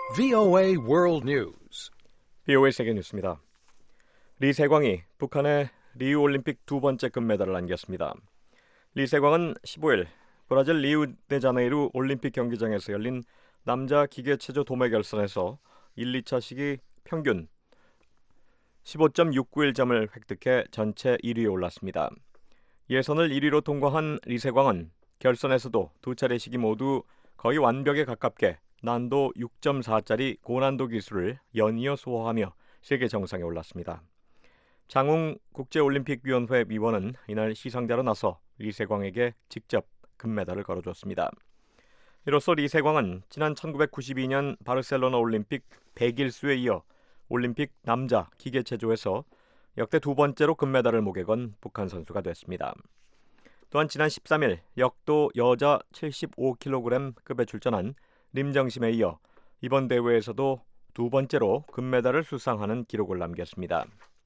VOA World News. VOA 세계 뉴스입니다. 리세광이 북한의 리우올림픽 두 번째 금메달을 안겼습니다. 리세광은 15일 브라질 리우데자네이루 올림픽 경기장에서 열린 남자 기계체조 도매 결선에서 1, 2차 시기 평균 15.691점을 획득해 전체 1위에 올랐습니다. 예선을 1위로 통과한 리세광은 결선에서도 두 차례 시기 모두 거의 완벽에 가깝게 난도 6.4짜리 고난도 기술을 연이어 소화하며 세계 정상에 올랐습니다. 장웅 국제올림픽위원회 위원은 이날 시상자로 나서 리세광에게 직접 금메달을 걸어줬습니다. 이로써 리세광은 지난 1992년 바르셀로나 올림픽 100일수에 이어 올림픽 남자 기계체조에서 역대 두 번째로 금메달을 목에 건 북한 선수가 됐습니다. 또한 지난 13일 역도 여자 75kg급에 출전한 림정심에 이어 이번 대회에서도 두 번째로 금메달을 수상하는 기록을 남겼습니다.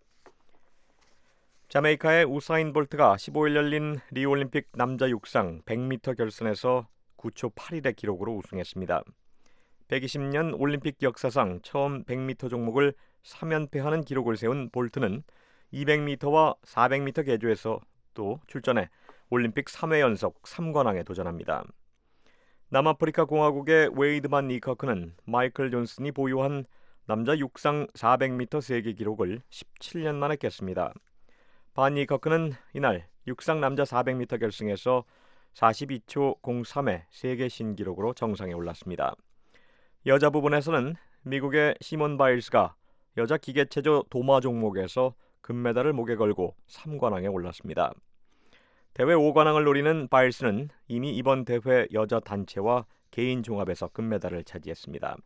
자메이카의 우사인 볼트가 15일 열린 리우올림픽 남자 육상 100m 결선에서 9초 8일의 기록으로 우승했습니다. 120년 올림픽 역사상 처음 100m 종목을 3연패하는 기록을 세운 볼트는 200m와 400m 계주에서 또 출전해 올림픽 3회 연속 3관왕에 도전합니다. 남아프리카 공화국의 웨이드만 니커크는 마이클 존슨이 보유한 남자 육상 400m 세계 기록을 17년 만에 깼습니다. 반 니커크는 이날 육상 남자 400m 결승에서 42초 03의 세계 신기록으로 정상에 올랐습니다. 여자 부분에서는 미국의 시몬 바일스가 여자 기계체조 도마 종목에서 금메달을 목에 걸고 3관왕에 올랐습니다. 대회 5관왕을 노리는 바일스는 이미 이번 대회 여자 단체와 개인 종합에서 금메달을 차지했습니다.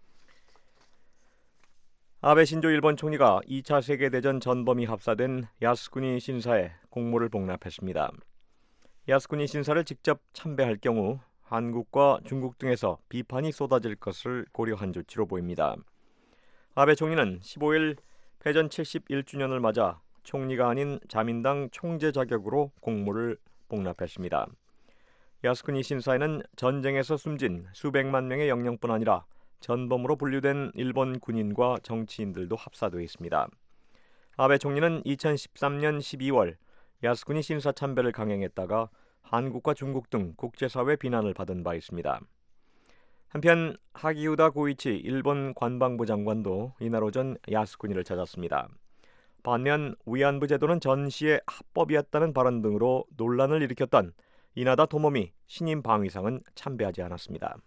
아베 신조 일본 총리가 2차 세계대전 전범이 합사된 야스쿠니 신사에 공모를 복납했습니다. 야스쿠니 신사를 직접 참배할 경우 한국과 중국 등에서 비판이 쏟아질 것을 고려한 조치로 보입니다. 아베 총리는 15일 패전 71주년을 맞아 총리가 아닌 자민당 총재 자격으로 공모를 복납했습니다. 야스쿠니 신사에는 전쟁에서 숨진 수백만 명의 영령뿐 아니라 전범으로 분류된 일본 군인과 정치인들도 합사되어 있습니다. 아베 총리는 2013년 12월 야스쿠니 신사 참배를 강행했다가 한국과 중국 등 국제사회 비난을 받은 바 있습니다. 한편 하기우다 고이치 일본 관방부 장관도 이날 오전 야스쿠니를 찾았습니다. 반면 위안부 제도는 전시의 합법이었다는 발언 등으로 논란을 일으켰던 이나다 토모미 신임 방위상은 참배하지 않았습니다.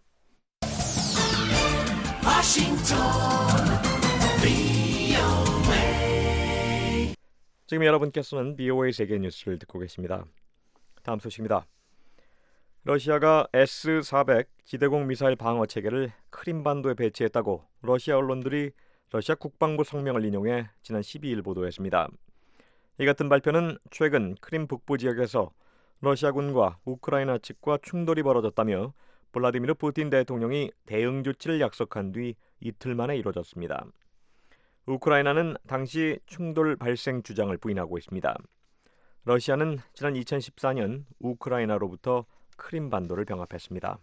지금 여러분께서는 BOA 세계 뉴스를 듣고 계십니다. 다음 소식입니다. 러시아가 S-400 지대공 미사일 방어 체계를 크림반도에 배치했다고 러시아 언론들이 러시아 국방부 성명을 인용해 지난 12일 보도했습니다. 이 같은 발표는 최근 크림 북부 지역에서 러시아군과 우크라이나 측과 충돌이 벌어졌다며 블라디미르 푸틴 대통령이 대응 조치를 약속한 뒤 이틀 만에 이뤄졌습니다. 우크라이나는 당시 충돌 발생 주장을 부인하고 있습니다. 러시아는 지난 2014년 우크라이나로부터 크림반도를 병합했습니다.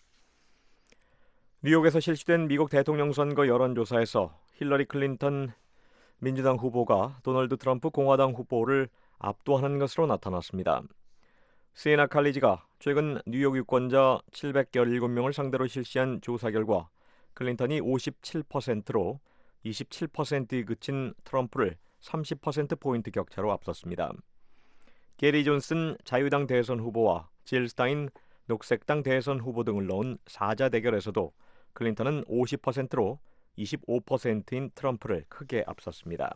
뉴욕에서 실시된 미국 대통령 선거 여론조사에서 힐러리 클린턴 민주당 후보가 도널드 트럼프 공화당 후보를 압도하는 것으로 나타났습니다. 시에나 칼리지가 최근 뉴욕 유권자 717명을 상대로 실시한 조사 결과 클린턴이 57%로 27%에 그친 트럼프를 30%포인트 격차로 앞섰습니다. 게리 존슨 자유당 대선 후보와 질 스타인 녹색당 대선 후보 등을 넣은 사자 대결에서도 클린턴은 50%로 25%인 트럼프를 크게 앞섰습니다.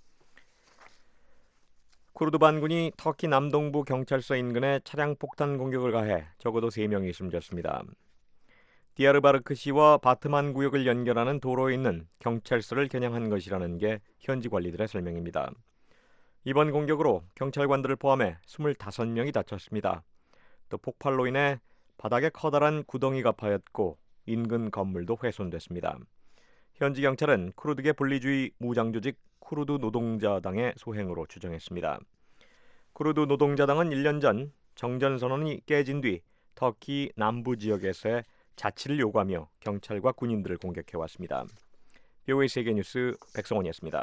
쿠르드 반군이 터키 남동부 경찰서 인근에 차량 폭탄 공격을 가해 적어도 3명이 숨졌습니다. 디아르바르크시와 바트만 구역을 연결하는 도로에 있는 경찰서를 겨냥한 것이라는 게 현지 관리들의 설명입니다. 이번 공격으로 경찰관들을 포함해 25명이 다쳤습니다. 또 폭발로 인해 바닥에 커다란 구덩이가 파였고 인근 건물도 훼손됐습니다. 현지 경찰은 쿠르드계 분리주의 무장조직 쿠르드 노동자당의 소행으로 추정했습니다. 쿠르드 노동자당은 1년 전 정전선언이 깨진 뒤 터키 남부 지역에서의 자치를 요구하며 경찰과 군인들을 공격해왔습니다. VOA 세계뉴스 백성원이었습니다.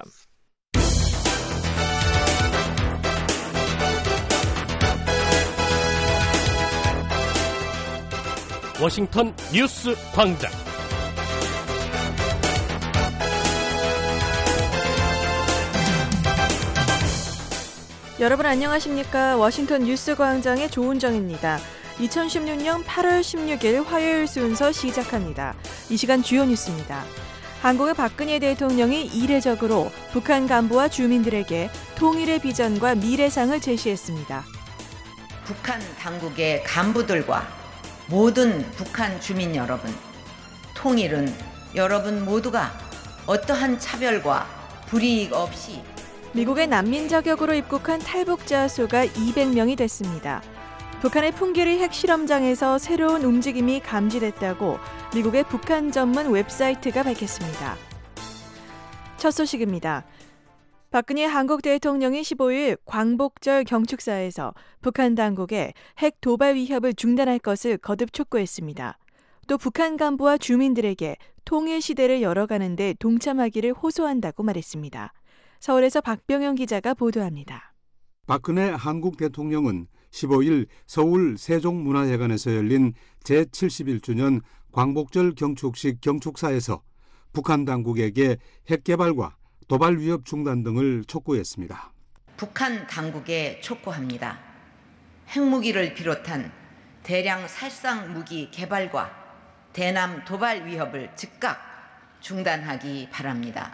워싱턴 뉴스 광장. 여러분 안녕하십니까? 워싱턴 뉴스 광장의 조은정입니다. 2016년 8월 16일 화요일 순서 시작합니다. 이 시간 주요 뉴스입니다. 한국의 박근혜 대통령이 이례적으로 북한 간부와 주민들에게 통일의 비전과 미래상을 제시했습니다. 북한 당국의 간부들과 모든 북한 주민 여러분, 통일은 여러분 모두가 어떠한 차별과 불이익 없이 미국의 난민 자격으로 입국한 탈북자 수가 200명이 됐습니다. 북한의 풍계리 핵실험장에서 새로운 움직임이 감지됐다고 미국의 북한 전문 웹사이트가 밝혔습니다. 첫 소식입니다. 박근혜 한국 대통령이 15일 광복절 경축사에서 북한 당국에 핵 도발 위협을 중단할 것을 거듭 촉구했습니다. 또 북한 간부와 주민들에게 통일 시대를 열어가는 데 동참하기를 호소한다고 말했습니다. 서울에서 박병영 기자가 보도합니다. 박근혜 한국 대통령은 15일 서울 세종문화회관에서 열린 제71주년 광복절 경축식 경축사에서 북한 당국에게 핵 개발과 도발 위협 중단 등을 촉구했습니다. 북한 당국에 촉구합니다. 핵무기를 비롯한 대량 살상 무기 개발과 대남 도발 위협을 즉각 중단하기 바랍니다.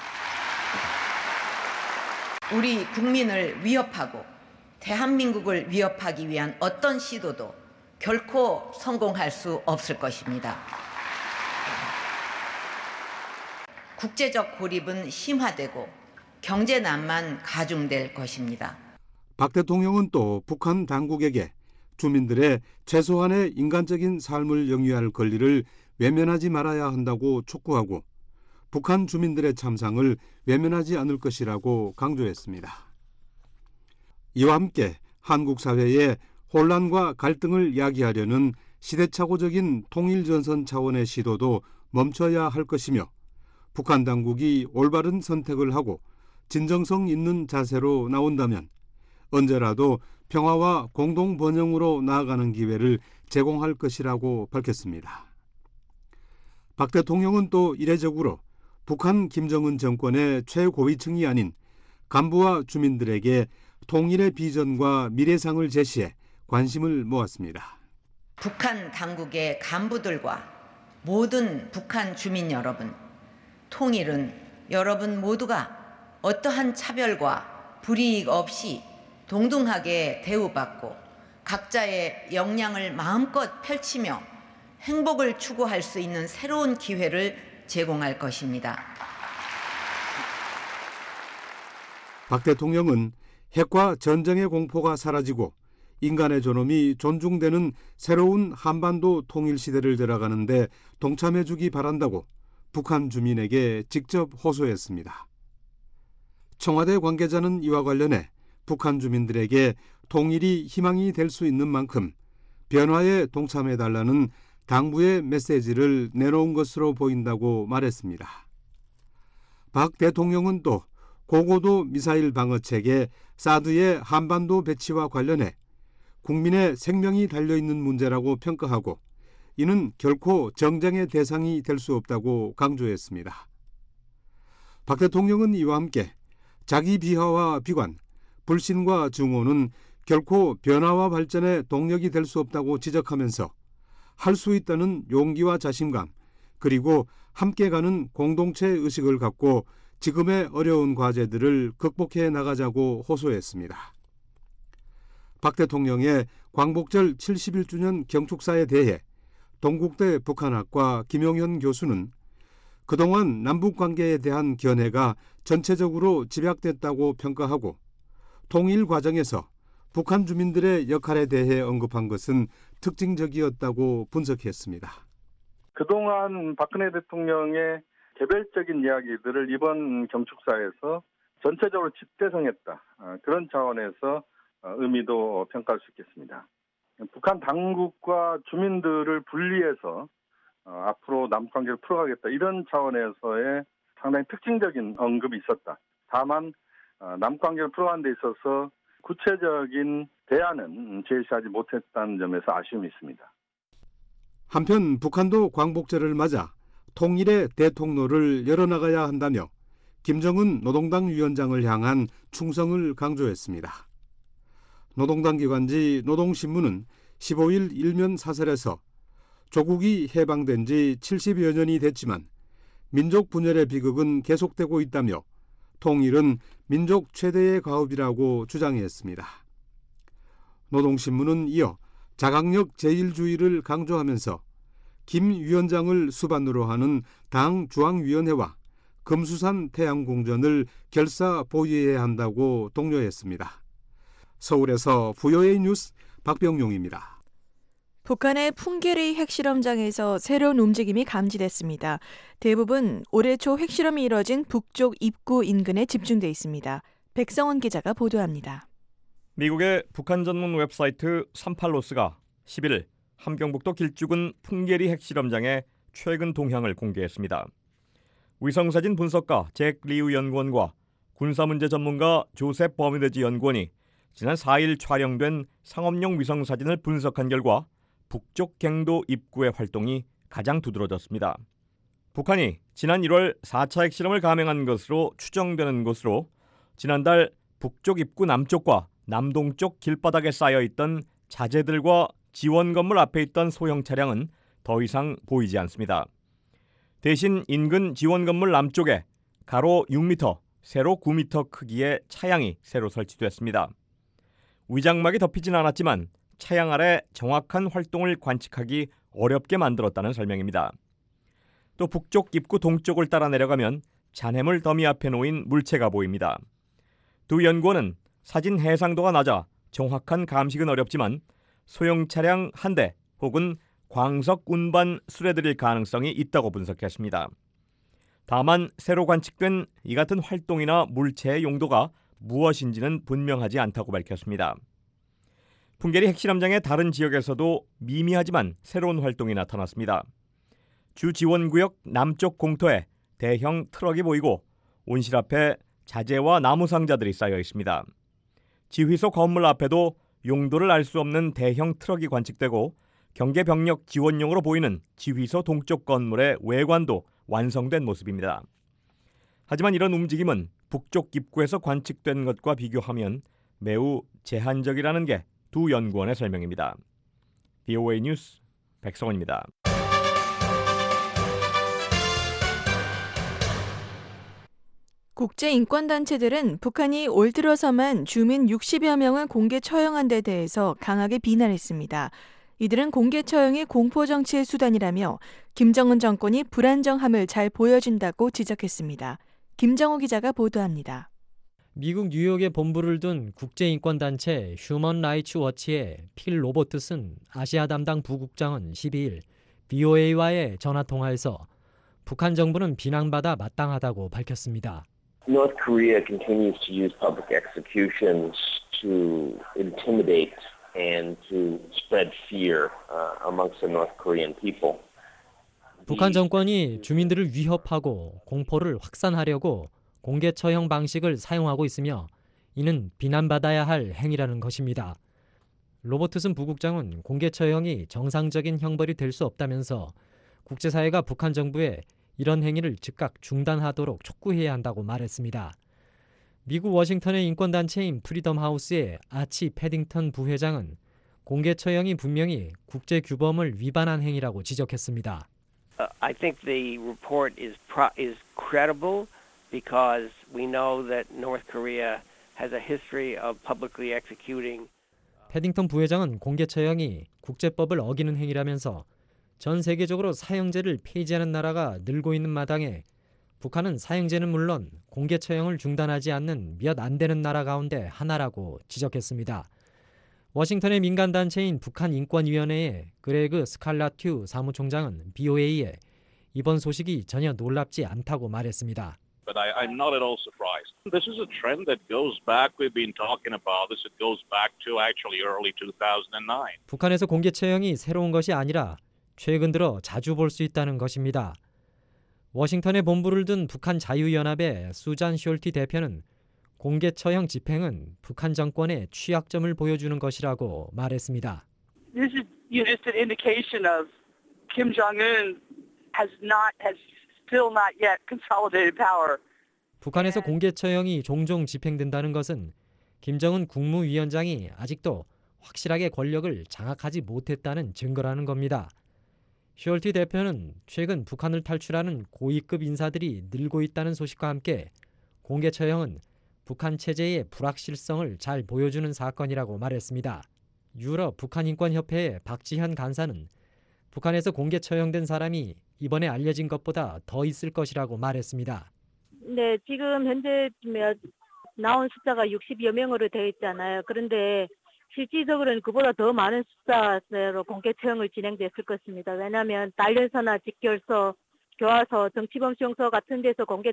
우리 국민을 위협하고 대한민국을 위협하기 위한 어떤 시도도 결코 성공할 수 없을 것입니다. 국제적 고립은 심화되고 경제난만 가중될 것입니다. 박 대통령은 또 북한 당국에게 주민들의 최소한의 인간적인 삶을 영위할 권리를 외면하지 말아야 한다고 촉구하고 북한 주민들의 참상을 외면하지 않을 것이라고 강조했습니다. 이와 함께 한국 사회의 혼란과 갈등을 야기하려는 시대착오적인 통일전선 차원의 시도도 멈춰야 할 것이며 북한 당국이 올바른 선택을 하고 진정성 있는 자세로 나온다면 언제라도 평화와 공동 번영으로 나아가는 기회를 제공할 것이라고 밝혔습니다. 박 대통령은 또 이례적으로 북한 김정은 정권의 최고위층이 아닌 간부와 주민들에게 통일의 비전과 미래상을 제시해 관심을 모았습니다. 북한 당국의 간부들과 모든 북한 주민 여러분, 통일은 여러분 모두가 어떠한 차별과 불이익 없이 동등하게 대우받고 각자의 역량을 마음껏 펼치며 행복을 추구할 수 있는 새로운 기회를 제공할 것입니다. 박 대통령은 핵과 전쟁의 공포가 사라지고 인간의 존엄이 존중되는 새로운 한반도 통일 시대를 들어가는데 동참해주기 바란다고 북한 주민에게 직접 호소했습니다. 청와대 관계자는 이와 관련해 북한 주민들에게 통일이 희망이 될 수 있는 만큼 변화에 동참해달라는 당부의 메시지를 내놓은 것으로 보인다고 말했습니다. 박 대통령은 또 고고도 미사일 방어체계 사드의 한반도 배치와 관련해 국민의 생명이 달려있는 문제라고 평가하고 이는 결코 정쟁의 대상이 될 수 없다고 강조했습니다. 박 대통령은 이와 함께 자기 비하와 비관, 불신과 증오는 결코 변화와 발전의 동력이 될 수 없다고 지적하면서 할 수 있다는 용기와 자신감 그리고 함께 가는 공동체 의식을 갖고 지금의 어려운 과제들을 극복해 나가자고 호소했습니다. 박 대통령의 광복절 71주년 경축사에 대해 동국대 북한학과 김용현 교수는 그동안 남북관계에 대한 견해가 전체적으로 집약됐다고 평가하고 통일 과정에서 북한 주민들의 역할에 대해 언급한 것은 특징적이었다고 분석했습니다. 그동안 박근혜 대통령의 개별적인 이야기들을 이번 경축사에서 전체적으로 집대성했다. 그런 차원에서 의미도 평가할 수 있겠습니다. 북한 당국과 주민들을 분리해서 앞으로 남북관계를 풀어가겠다 이런 차원에서의 상당히 특징적인 언급이 있었다. 다만 남북관계를 풀어가는 데 있어서 구체적인 대안은 제시하지 못했다는 점에서 아쉬움이 있습니다. 한편 북한도 광복절을 맞아 통일의 대통로를 열어나가야 한다며 김정은 노동당 위원장을 향한 충성을 강조했습니다. 노동당 기관지 노동신문은 15일 일면 사설에서 조국이 해방된 지 70여 년이 됐지만 민족 분열의 비극은 계속되고 있다며 통일은 민족 최대의 가업이라고 주장했습니다. 노동신문은 이어 자강력 제일주의를 강조하면서 김 위원장을 수반으로 하는 당 중앙위원회와 금수산 태양궁전을 결사 보유해야 한다고 독려했습니다. 서울에서 VOA 뉴스 박병용입니다. 북한의 풍계리 핵실험장에서 새로운 움직임이 감지됐습니다. 대부분 올해 초 핵실험이 이뤄진 북쪽 입구 인근에 집중돼 있습니다. 백성원 기자가 보도합니다. 미국의 북한 전문 웹사이트 38로스가 11일 함경북도 길쭉은 풍계리 핵실험장의 최근 동향을 공개했습니다. 위성사진 분석가 잭 리우 연구원과 군사문제 전문가 조셉 버미데지 연구원이 지난 4일 촬영된 상업용 위성사진을 분석한 결과 북쪽 갱도 입구의 활동이 가장 두드러졌습니다. 북한이 지난 1월 4차 핵실험을 감행한 것으로 추정되는 곳으로 지난달 북쪽 입구 남쪽과 남동쪽 길바닥에 쌓여있던 자재들과 지원 건물 앞에 있던 소형 차량은 더 이상 보이지 않습니다. 대신 인근 지원 건물 남쪽에 가로 6m, 세로 9m 크기의 차양이 새로 설치됐습니다. 위장막이 덮이진 않았지만 차양 아래 정확한 활동을 관측하기 어렵게 만들었다는 설명입니다. 또 북쪽 입구 동쪽을 따라 내려가면 잔해물 더미 앞에 놓인 물체가 보입니다. 두 연구원은 사진 해상도가 낮아 정확한 감식은 어렵지만 소형 차량 한 대 혹은 광석 운반 수레들일 가능성이 있다고 분석했습니다. 다만 새로 관측된 이 같은 활동이나 물체의 용도가 무엇인지는 분명하지 않다고 밝혔습니다. 풍계리 핵실험장의 다른 지역에서도 미미하지만 새로운 활동이 나타났습니다. 주 지원구역 남쪽 공터에 대형 트럭이 보이고 온실 앞에 자재와 나무 상자들이 쌓여 있습니다. 지휘소 건물 앞에도 용도를 알 수 없는 대형 트럭이 관측되고 경계병력 지원용으로 보이는 지휘소 동쪽 건물의 외관도 완성된 모습입니다. 하지만 이런 움직임은 북쪽 입구에서 관측된 것과 비교하면 매우 제한적이라는 게 두 연구원의 설명입니다. VOA 뉴스 백성원입니다. 국제인권단체들은 북한이 올 들어서만 주민 60여 명을 공개 처형한 데 대해서 강하게 비난했습니다. 이들은 공개 처형이 공포정치의 수단이라며 김정은 정권이 불안정함을 잘 보여준다고 지적했습니다. 김정호 기자가 보도합니다. 미국 뉴욕에 본부를 둔 국제인권단체 휴먼 라이츠 워치의 필 로버트슨 아시아 담당 부국장은 12일 VOA와의 전화통화에서 북한 정부는 비난받아 마땅하다고 밝혔습니다. North Korea continues to use public executions to intimidate and to spread fear amongst the North Korean people. 북한 정권이 주민들을 위협하고 공포를 확산하려고 공개 처형 방식을 사용하고 있으며 이는 비난받아야 할 행위라는 것입니다. 로버트슨 부국장은 공개 처형이 정상적인 형벌이 될 수 없다면서 국제사회가 북한 정부에 이런 행위를 즉각 중단하도록 촉구해야 한다고 말했습니다. 미국 워싱턴의 인권단체인 프리덤 하우스의 아치 패딩턴 부회장은 공개 처형이 분명히 국제 규범을 위반한 행위라고 지적했습니다. I think the report is credible because we know that North Korea has a history of publicly executing. 패딩턴 부회장은 공개 처형이 국제법을 어기는 행위라면서 전 세계적으로 사형제를 폐지하는 나라가 늘고 있는 마당에 북한은 사형제는 물론 공개 처형을 중단하지 않는 몇 안 되는 나라 가운데 하나라고 지적했습니다. 워싱턴의 민간단체인 북한인권위원회의 그레그 스칼라튜 사무총장은 BOA에 이번 소식이 전혀 놀랍지 않다고 말했습니다. But I'm not at all surprised. This is a trend that goes back. We've been talking about this. It goes back to actually early 2009. 북한에서 공개 처형이 새로운 것이 아니라 최근 들어 자주 볼 수 있다는 것입니다. 워싱턴에 본부를 둔 북한 자유연합의 수잔 숄티 대표는 공개 처형 집행은 북한 정권의 취약점을 보여주는 것이라고 말했습니다. This is just an indication of Kim Jong-un has still not yet consolidated power. 북한에서 공개 처형이 종종 집행된다는 것은 김정은 국무위원장이 아직도 확실하게 권력을 장악하지 못했다는 증거라는 겁니다. 숄티 대표는 최근 북한을 탈출하는 고위급 인사들이 늘고 있다는 소식과 함께 공개 처형은 북한 체제의 불확실성을 잘 보여주는 사건이라고 말했습니다. 유럽 북한인권협회의 박지현 간사는 북한에서 공개 처형된 사람이 이번에 알려진 것보다 더 있을 것이라고 말했습니다. 네, 지금 현재 나온 숫자가 60여 명으로 되어 있잖아요. 그런데 실질적으로는 그보다 더 많은 숫자로 공개 처형을 진행됐을 것입니다. 왜냐하면 단련서나 직결서, 교화서, 정치범 수용소 같은 데서 공개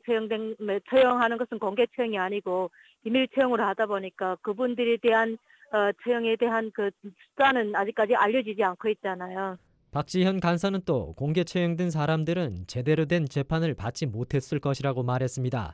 처형하는 것은 공개 처형이 아니고 비밀 처형으로 하다 보니까 그분들에 대한 처형에 대한 그 숫자는 아직까지 알려지지 않고 있잖아요. 박지현 간사는 또 공개 처형된 사람들은 제대로 된 재판을 받지 못했을 것이라고 말했습니다.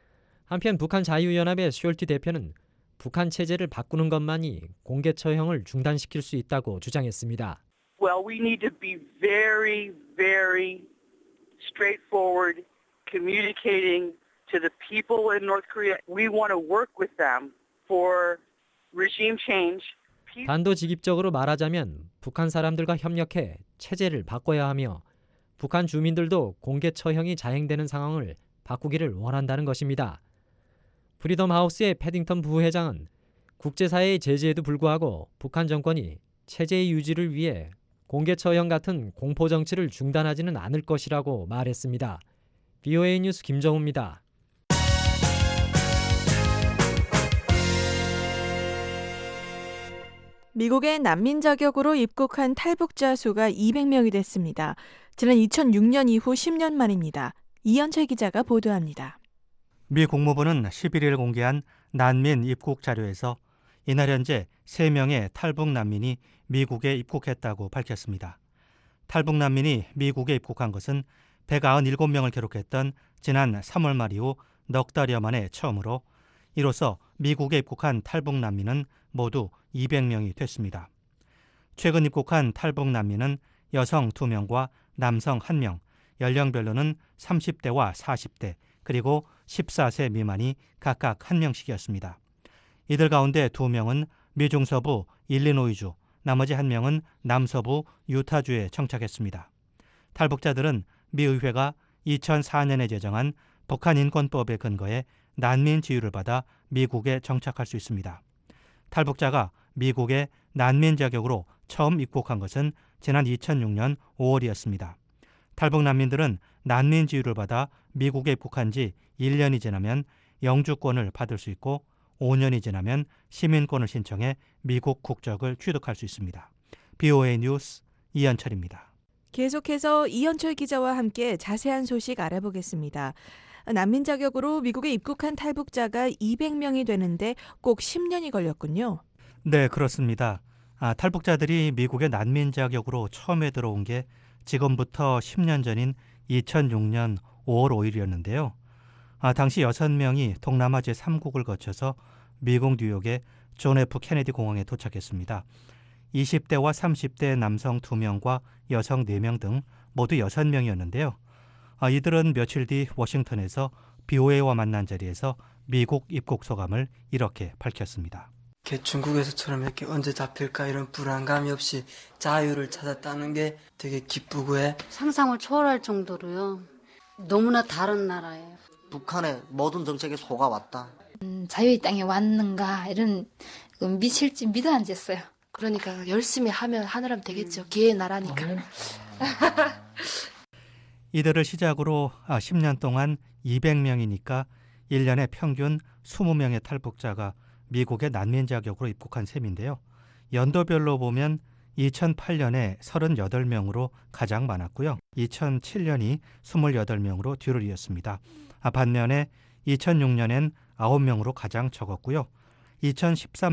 한편 북한 자유연합의 숄티 대표는 북한 체제를 바꾸는 것만이 공개 처형을 중단시킬 수 있다고 주장했습니다. Well, we need to be very, very straightforward, communicating to the people in North Korea. We want to work with them for regime change. 단도직입적으로 말하자면 북한 사람들과 협력해 체제를 바꿔야 하며 북한 주민들도 공개 처형이 자행되는 상황을 바꾸기를 원한다는 것입니다. 프리덤 하우스의 패딩턴 부회장은 국제사회의 제재에도 불구하고 북한 정권이 체제의 유지를 위해 공개 처형 같은 공포 정치를 중단하지는 않을 것이라고 말했습니다. VOA 뉴스 김정우입니다. 미국의 난민 자격으로 입국한 탈북자 수가 200명이 됐습니다. 지난 2006년 이후 10년 만입니다. 이현철 기자가 보도합니다. 미 국무부는 11일 공개한 난민 입국 자료에서 이날 현재 3명의 탈북 난민이 미국에 입국했다고 밝혔습니다. 탈북 난민이 미국에 입국한 것은 197명을 기록했던 지난 3월 말 이후 넉 달여 만에 처음으로 이로써 미국에 입국한 탈북 난민은 모두 200명이 됐습니다. 최근 입국한 탈북 난민은 여성 2명과 남성 1명, 연령별로는 30대와 40대, 그리고 14세 미만이 각각 1명씩이었습니다. 이들 가운데 2명은 미중서부 일리노이주, 나머지 1명은 남서부 유타주에 정착했습니다. 탈북자들은 미 의회가 2004년에 제정한 북한 인권법에 근거해 난민 지위를 받아 미국에 정착할 수 있습니다. 탈북자가 미국에 난민 자격으로 처음 입국한 것은 지난 2006년 5월이었습니다. 탈북 난민들은 난민 지위를 받아 미국에 입국한 지 1년이 지나면 영주권을 받을 수 있고 5년이 지나면 시민권을 신청해 미국 국적을 취득할 수 있습니다. BOA 뉴스 이현철입니다. 계속해서 이현철 기자와 함께 자세한 소식 알아보겠습니다. 난민 자격으로 미국에 입국한 탈북자가 200명이 되는데 꼭 10년이 걸렸군요. 네, 그렇습니다. 탈북자들이 미국의 난민 자격으로 처음에 들어온 게 지금부터 10년 전인 2006년 5월 5일이었는데요. 당시 6명이 동남아 제3국을 거쳐서 미국 뉴욕의 존 F 케네디 공항에 도착했습니다. 20대와 30대 남성 2명과 여성 4명 등 모두 6명이었는데요. 이들은 며칠 뒤 워싱턴에서 BOA와 만난 자리에서 미국 입국 소감을 이렇게 밝혔습니다. 중국에서처럼 이렇게 언제 잡힐까 이런 불안감이 없이 자유를 찾았다는 게 되게 기쁘고 해. 상상을 초월할 정도로요. 너무나 다른 나라예요. 북한의 모든 정책에 속아왔다. 자유의 땅에 왔는가 이런 미칠지 믿어 앉았어요. 그러니까 열심히 하면 하늘하면 되겠죠. 기회의 나라니까. 이들을 시작으로 10년 동안 200명이니까 1년에 평균 20명의 탈북자가 미국의 난민 자격으로 입국한 셈인데요. 연도별로 보면 2008년에 38명으로 가장 많았고요. 2007년이 28명으로 뒤를 이었습니다. 반면에 2006년엔 9명으로 가장 적었고요.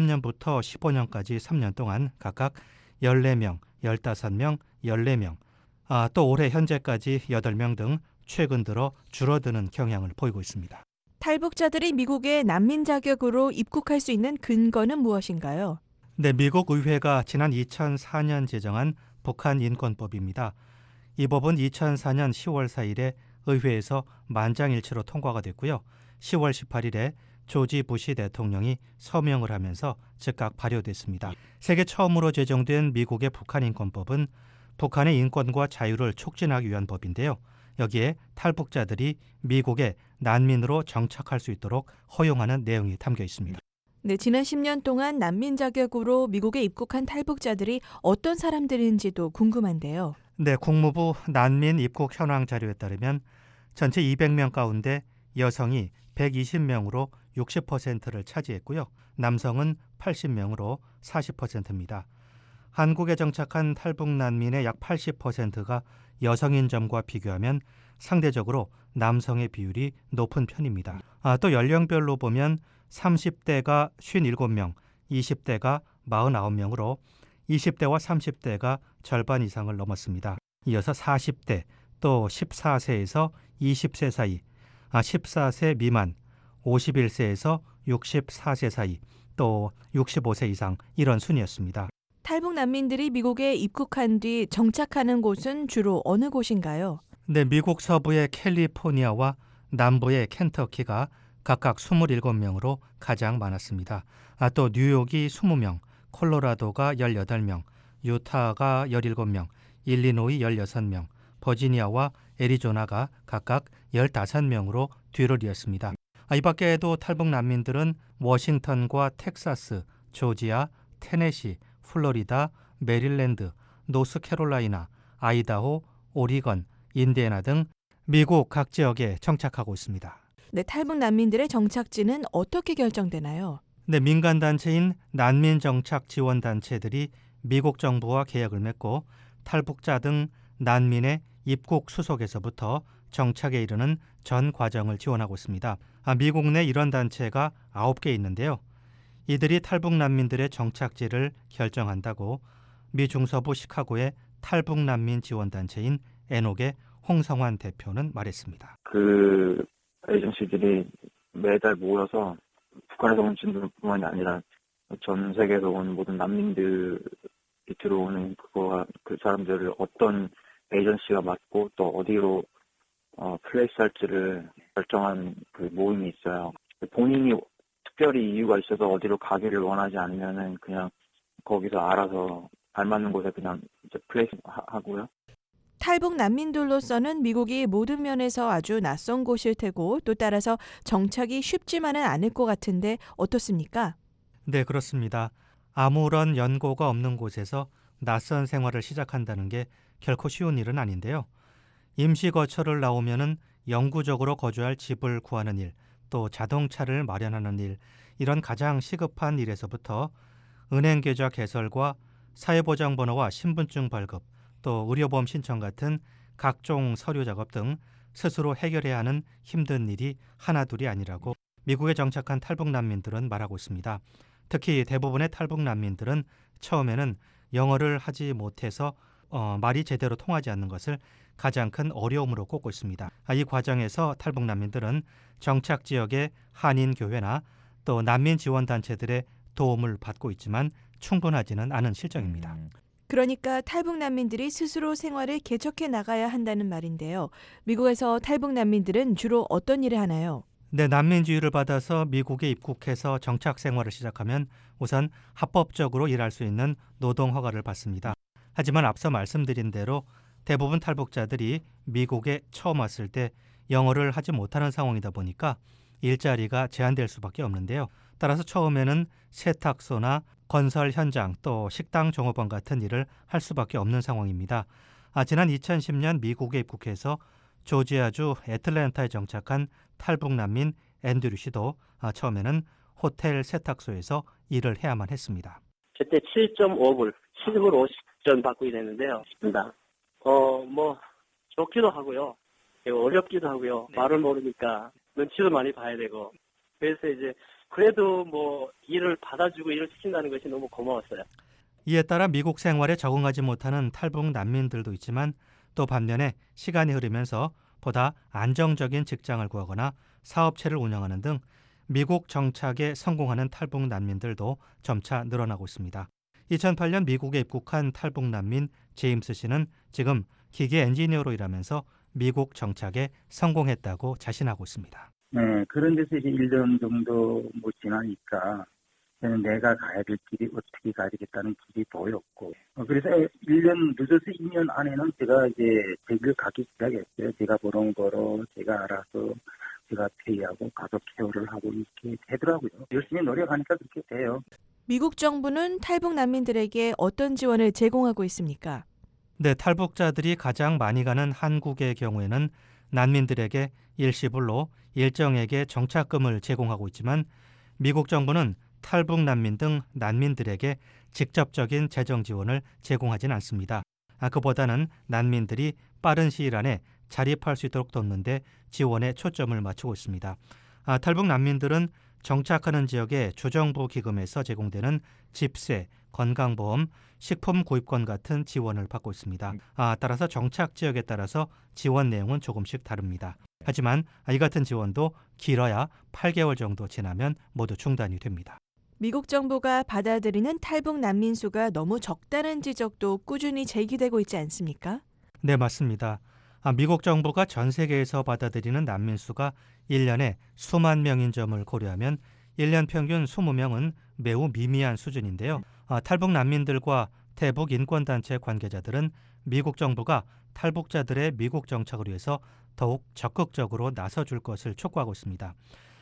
2013년부터 15년까지 3년 동안 각각 14명, 15명, 14명, 또 올해 현재까지 8명 등 최근 들어 줄어드는 경향을 보이고 있습니다. 탈북자들이 미국에 난민 자격으로 입국할 수 있는 근거는 무엇인가요? 네, 미국 의회가 지난 2004년 제정한 북한 인권법입니다. 이 법은 2004년 10월 4일에 의회에서 만장일치로 통과가 됐고요. 10월 18일에 조지 부시 대통령이 서명을 하면서 즉각 발효됐습니다. 세계 처음으로 제정된 미국의 북한 인권법은 북한의 인권과 자유를 촉진하기 위한 법인데요. 여기에 탈북자들이 미국에 난민으로 정착할 수 있도록 허용하는 내용이 담겨 있습니다. 네, 지난 10년 동안 난민 자격으로 미국에 입국한 탈북자들이 어떤 사람들인지도 궁금한데요. 네, 국무부 난민 입국 현황 자료에 따르면 전체 200명 가운데 여성이 120명으로 60%를 차지했고요. 남성은 80명으로 40%입니다. 한국에 정착한 탈북 난민의 약 80%가 여성인 점과 비교하면 상대적으로 남성의 비율이 높은 편입니다. 또 연령별로 보면 30대가 57명, 20대가 49명으로 20대와 30대가 절반 이상을 넘었습니다. 이어서 40대, 또 14세에서 20세 사이, 14세 미만, 51세에서 64세 사이, 또 65세 이상 이런 순이었습니다. 탈북 난민들이 미국에 입국한 뒤 정착하는 곳은 주로 어느 곳인가요? 네, 미국 서부의 캘리포니아와 남부의 켄터키가 각각 27명으로 가장 많았습니다. 또 뉴욕이 20명, 콜로라도가 18명, 유타가 17명, 일리노이 16명, 버지니아와 애리조나가 각각 15명으로 뒤를 이었습니다. 이 밖에도 탈북 난민들은 워싱턴과 텍사스, 조지아, 테네시, 플로리다, 메릴랜드, 노스캐롤라이나, 아이다호, 오리건, 인디애나 등 미국 각 지역에 정착하고 있습니다. 네, 탈북 난민들의 정착지는 어떻게 결정되나요? 네, 민간단체인 난민정착지원단체들이 미국 정부와 계약을 맺고 탈북자 등 난민의 입국 수속에서부터 정착에 이르는 전 과정을 지원하고 있습니다. 미국 내 이런 단체가 9개 있는데요. 이들이 탈북 난민들의 정착지를 결정한다고 미 중서부 시카고의 탈북 난민 지원단체인 에녹의 홍성환 대표는 말했습니다. 그 에이전시들이 매달 모여서 북한에서 온 친구뿐만이 아니라 전 세계에서 온 모든 난민들이 들어오는 그거와 그 사람들을 어떤 에이전시가 맡고 또 어디로 플레이스 할지를 결정한 그 모임이 있어요. 본인이 특별히 이유가 있어서 어디로 가기를 원하지 않으면은 그냥 거기서 알아서 알맞는 곳에 그냥 이제 플레이스 하고요. 탈북 난민들로서는 미국이 모든 면에서 아주 낯선 곳일 테고 또 따라서 정착이 쉽지만은 않을 것 같은데 어떻습니까? 네, 그렇습니다. 아무런 연고가 없는 곳에서 낯선 생활을 시작한다는 게 결코 쉬운 일은 아닌데요. 임시 거처를 나오면은 영구적으로 거주할 집을 구하는 일, 또 자동차를 마련하는 일, 이런 가장 시급한 일에서부터 은행 계좌 개설과 사회보장번호와 신분증 발급, 또 의료보험 신청 같은 각종 서류 작업 등 스스로 해결해야 하는 힘든 일이 하나둘이 아니라고 미국에 정착한 탈북 난민들은 말하고 있습니다. 특히 대부분의 탈북 난민들은 처음에는 영어를 하지 못해서 말이 제대로 통하지 않는 것을 가장 큰 어려움으로 꼽고 있습니다. 이 과정에서 탈북 난민들은 정착 지역의 한인교회나 또 난민 지원단체들의 도움을 받고 있지만 충분하지는 않은 실정입니다. 그러니까 탈북 난민들이 스스로 생활을 개척해 나가야 한다는 말인데요. 미국에서 탈북 난민들은 주로 어떤 일을 하나요? 네, 난민지위를 받아서 미국에 입국해서 정착 생활을 시작하면 우선 합법적으로 일할 수 있는 노동 허가를 받습니다. 하지만 앞서 말씀드린 대로 대부분 탈북자들이 미국에 처음 왔을 때 영어를 하지 못하는 상황이다 보니까 일자리가 제한될 수밖에 없는데요. 따라서 처음에는 세탁소나 건설 현장 또 식당 종업원 같은 일을 할 수밖에 없는 상황입니다. 지난 2010년 미국에 입국해서 조지아주 애틀랜타에 정착한 탈북 난민 앤드류 씨도 처음에는 호텔 세탁소에서 일을 해야만 했습니다. 그때 7.5불, 10불 50전 받고 일했는데요. 좋기도 하고요. 어렵기도 하고요. 말을 모르니까 눈치도 많이 봐야 되고. 그래서 이제 그래도 일을 받아주고 일을 시킨다는 것이 너무 고마웠어요. 이에 따라 미국 생활에 적응하지 못하는 탈북 난민들도 있지만 또 반면에 시간이 흐르면서 보다 안정적인 직장을 구하거나 사업체를 운영하는 등 미국 정착에 성공하는 탈북 난민들도 점차 늘어나고 있습니다. 2008년 미국에 입국한 탈북 난민 제임스 씨는 지금 기계 엔지니어로 일하면서 미국 정착에 성공했다고 자신하고 있습니다. 네, 그런 데서 이제 1년 정도 지나니까 저는 내가 가야 될 길이 어떻게 가야 되겠다는 길이 보였고, 그래서 1년 늦어서 2년 안에는 제가 이제 제 길 가기 시작했어요. 제가 버는 거로 제가 알아서 제가 페이하고 가족 케어를 하고 이렇게 되더라고요. 열심히 노력하니까 그렇게 돼요. 미국 정부는 탈북 난민들에게 어떤 지원을 제공하고 있습니까? 네, 탈북자들이 가장 많이 가는 한국의 경우에는 난민들에게 일시불로 일정액의 정착금을 제공하고 있지만 미국 정부는 탈북 난민 등 난민들에게 직접적인 재정 지원을 제공하진 않습니다. 그보다는 난민들이 빠른 시일 안에 자립할 수 있도록 돕는 데 지원에 초점을 맞추고 있습니다. 탈북 난민들은 정착하는 지역의 주정부 기금에서 제공되는 집세, 건강보험, 식품 구입권 같은 지원을 받고 있습니다. 따라서 정착 지역에 따라서 지원 내용은 조금씩 다릅니다. 하지만 이 같은 지원도 길어야 8개월 정도 지나면 모두 중단이 됩니다. 미국 정부가 받아들이는 탈북 난민 수가 너무 적다는 지적도 꾸준히 제기되고 있지 않습니까? 네, 맞습니다. 미국 정부가 전 세계에서 받아들이는 난민 수가 1년에 수만 명인 점을 고려하면 1년 평균 20명은 매우 미미한 수준인데요. 탈북 난민들과 태북 인권단체 관계자들은 미국 정부가 탈북자들의 미국 정착을 위해서 더욱 적극적으로 나서줄 것을 촉구하고 있습니다.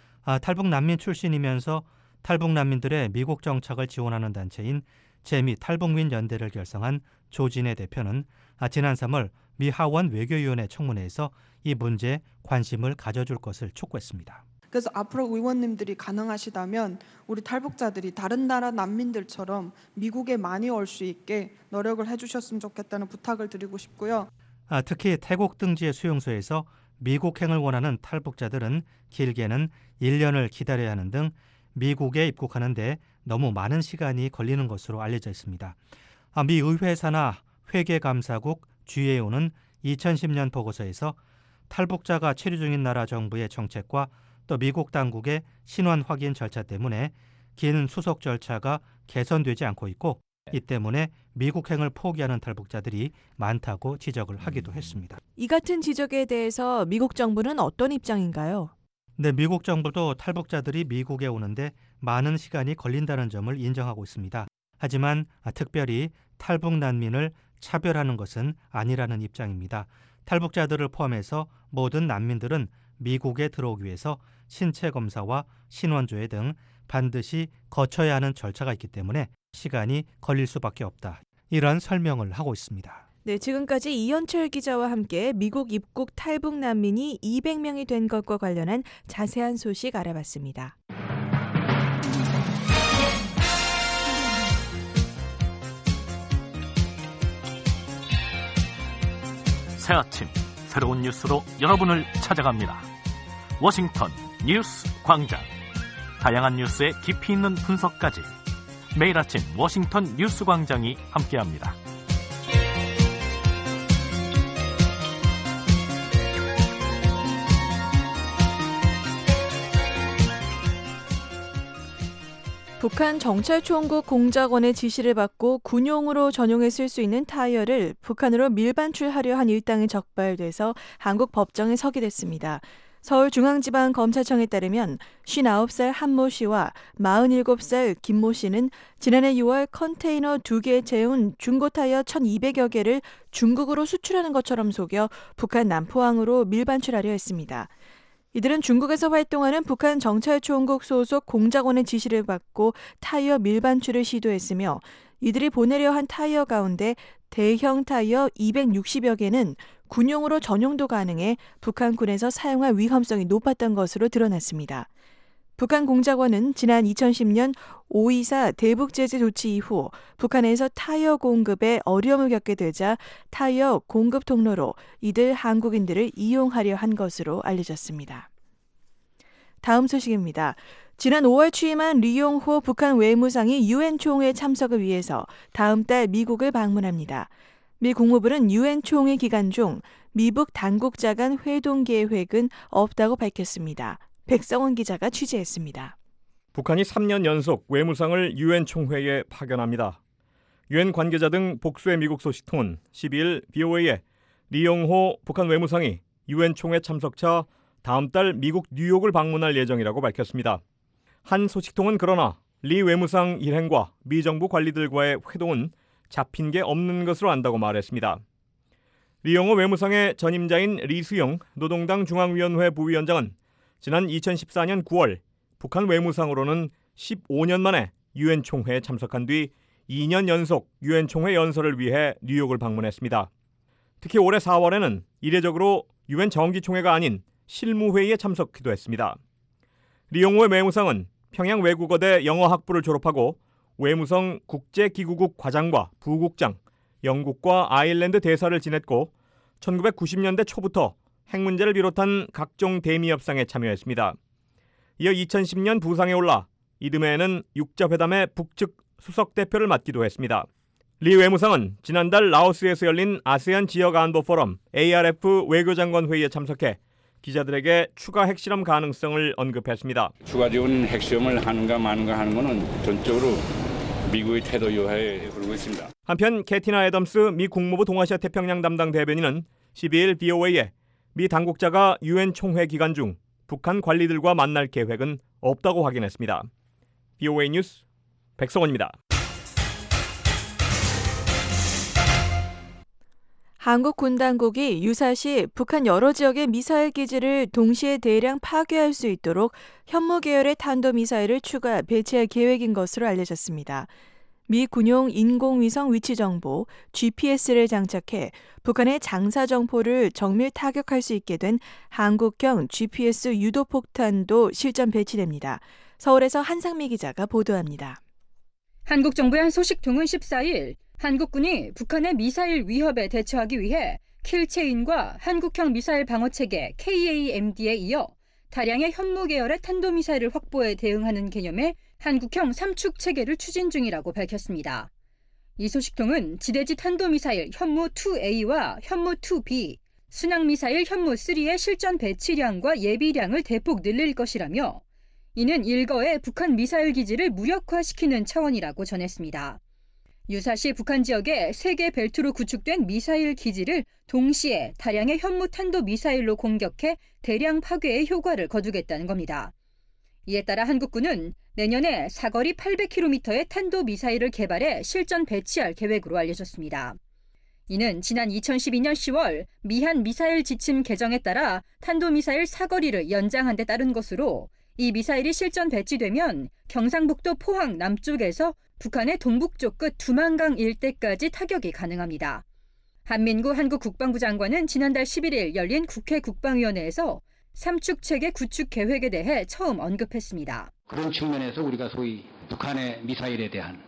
탈북 난민 출신이면서 탈북 난민들의 미국 정착을 지원하는 단체인 재미 탈북민 연대를 결성한 조진애 대표는 지난 3월 미 하원 외교위원회 청문회에서 이 문제에 관심을 가져줄 것을 촉구했습니다. 그래서 앞으로 의원님들이 가능하시다면 우리 탈북자들이 다른 나라 난민들처럼 미국에 많이 올 수 있게 노력을 해주셨으면 좋겠다는 부탁을 드리고 싶고요. 특히 태국 등지의 수용소에서 미국행을 원하는 탈북자들은 길게는 1년을 기다려야 하는 등 미국에 입국하는 데 너무 많은 시간이 걸리는 것으로 알려져 있습니다. 미 의회 산하 회계감사국 GAO는 2010년 보고서에서 탈북자가 체류 중인 나라 정부의 정책과 또 미국 당국의 신원 확인 절차 때문에 긴 수속 절차가 개선되지 않고 있고 이 때문에 미국행을 포기하는 탈북자들이 많다고 지적을 하기도 했습니다. 이 같은 지적에 대해서 미국 정부는 어떤 입장인가요? 네, 미국 정부도 탈북자들이 미국에 오는데 많은 시간이 걸린다는 점을 인정하고 있습니다. 하지만 특별히 탈북 난민을 차별하는 것은 아니라는 입장입니다. 탈북자들을 포함해서 모든 난민들은 미국에 들어오기 위해서 신체 검사와 신원조회 등 반드시 거쳐야 하는 절차가 있기 때문에 시간이 걸릴 수밖에 없다. 이런 설명을 하고 있습니다. 네, 지금까지 이현철 기자와 함께 미국 입국 탈북 난민이 200명이 된 것과 관련한 자세한 소식 알아봤습니다. 새 아침 새로운 뉴스로 여러분을 찾아갑니다. 워싱턴 뉴스 광장. 다양한 뉴스의 깊이 있는 분석까지 매일 아침 워싱턴 뉴스 광장이 함께합니다. 북한 정찰총국 공작원의 지시를 받고 군용으로 전용해 쓸 수 있는 타이어를 북한으로 밀반출하려 한 일당이 적발돼서 한국 법정에 서게 됐습니다. 서울중앙지방검찰청에 따르면 59살 한모 씨와 47살 김모 씨는 지난해 6월 컨테이너 2개 채운 중고 타이어 1,200여 개를 중국으로 수출하는 것처럼 속여 북한 남포항으로 밀반출하려 했습니다. 이들은 중국에서 활동하는 북한 정찰총국 소속 공작원의 지시를 받고 타이어 밀반출을 시도했으며 이들이 보내려 한 타이어 가운데 대형 타이어 260여 개는 군용으로 전용도 가능해 북한군에서 사용할 위험성이 높았던 것으로 드러났습니다. 북한 공작원은 지난 2010년 5.24 대북제재 조치 이후 북한에서 타이어 공급에 어려움을 겪게 되자 타이어 공급 통로로 이들 한국인들을 이용하려 한 것으로 알려졌습니다. 다음 소식입니다. 지난 5월 취임한 리용호 북한 외무상이 유엔 총회 참석을 위해서 다음 달 미국을 방문합니다. 미 국무부는 유엔 총회 기간 중 미북 당국자 간 회동 계획은 없다고 밝혔습니다. 백성원 기자가 취재했습니다. 북한이 3년 연속 외무상을 유엔 총회에 파견합니다. 유엔 관계자 등 복수의 미국 소식통은 12일 BOA에 리용호 북한 외무상이 유엔 총회 참석차 다음 달 미국 뉴욕을 방문할 예정이라고 밝혔습니다. 한 소식통은 그러나 리 외무상 일행과 미 정부 관리들과의 회동은 잡힌 게 없는 것으로 안다고 말했습니다. 리용호 외무상의 전임자인 리수영 노동당 중앙위원회 부위원장은 지난 2014년 9월 북한 외무상으로는 15년 만에 유엔 총회에 참석한 뒤 2년 연속 유엔 총회 연설을 위해 뉴욕을 방문했습니다. 특히 올해 4월에는 이례적으로 유엔 정기총회가 아닌 실무회의에 참석기도 했습니다. 리용호의 외무상은 평양 외국어대 영어학부를 졸업하고 외무성 국제기구국 과장과 부국장, 영국과 아일랜드 대사를 지냈고 1990년대 초부터 핵 문제를 비롯한 각종 대미 협상에 참여했습니다. 이어 2010년 부상에 올라 이듬해에는 육자회담의 북측 수석대표를 맡기도 했습니다. 리 외무상은 지난달 라오스에서 열린 아세안 지역안보 포럼 ARF 외교장관 회의에 참석해 기자들에게 추가 핵실험 가능성을 언급했습니다. 추가적인 핵실험을 하는가 마는가 하는 것은 전적으로 미국의 태도 여하에 흐르고 있습니다. 한편 캐티나 애덤스 미 국무부 동아시아 태평양 담당 대변인은 12일 BOA에 미 당국자가 유엔 총회 기간 중 북한 관리들과 만날 계획은 없다고 확인했습니다. BOA 뉴스 백성원입니다. 한국 군 당국이 유사시 북한 여러 지역의 미사일 기지를 동시에 대량 파괴할 수 있도록 현무 계열의 탄도미사일을 추가 배치할 계획인 것으로 알려졌습니다. 미 군용 인공위성 위치 정보 GPS를 장착해 북한의 장사 정보를 정밀 타격할 수 있게 된 한국형 GPS 유도폭탄도 실전 배치됩니다. 서울에서 한상미 기자가 보도합니다. 한국 정부의 한 소식통은 14일 한국군이 북한의 미사일 위협에 대처하기 위해 킬체인과 한국형 미사일 방어체계 KAMD에 이어 다량의 현무 계열의 탄도미사일을 확보해 대응하는 개념의 한국형 3축 체계를 추진 중이라고 밝혔습니다. 이 소식통은 지대지 탄도미사일 현무2A와 현무2B, 순항미사일 현무3의 실전 배치량과 예비량을 대폭 늘릴 것이라며 이는 일거에 북한 미사일 기지를 무력화시키는 차원이라고 전했습니다. 유사시 북한 지역에 3개 벨트로 구축된 미사일 기지를 동시에 다량의 현무 탄도 미사일로 공격해 대량 파괴의 효과를 거두겠다는 겁니다. 이에 따라 한국군은 내년에 사거리 800km의 탄도 미사일을 개발해 실전 배치할 계획으로 알려졌습니다. 이는 지난 2012년 10월 미한 미사일 지침 개정에 따라 탄도 미사일 사거리를 연장한 데 따른 것으로 이 미사일이 실전 배치되면 경상북도 포항 남쪽에서 북한의 동북쪽 끝 두만강 일대까지 타격이 가능합니다. 한민구 한국 국방부 장관은 지난달 11일 열린 국회 국방위원회에서 3축 체계 구축 계획에 대해 처음 언급했습니다. 그런 측면에서 우리가 소위 북한의 미사일에 대한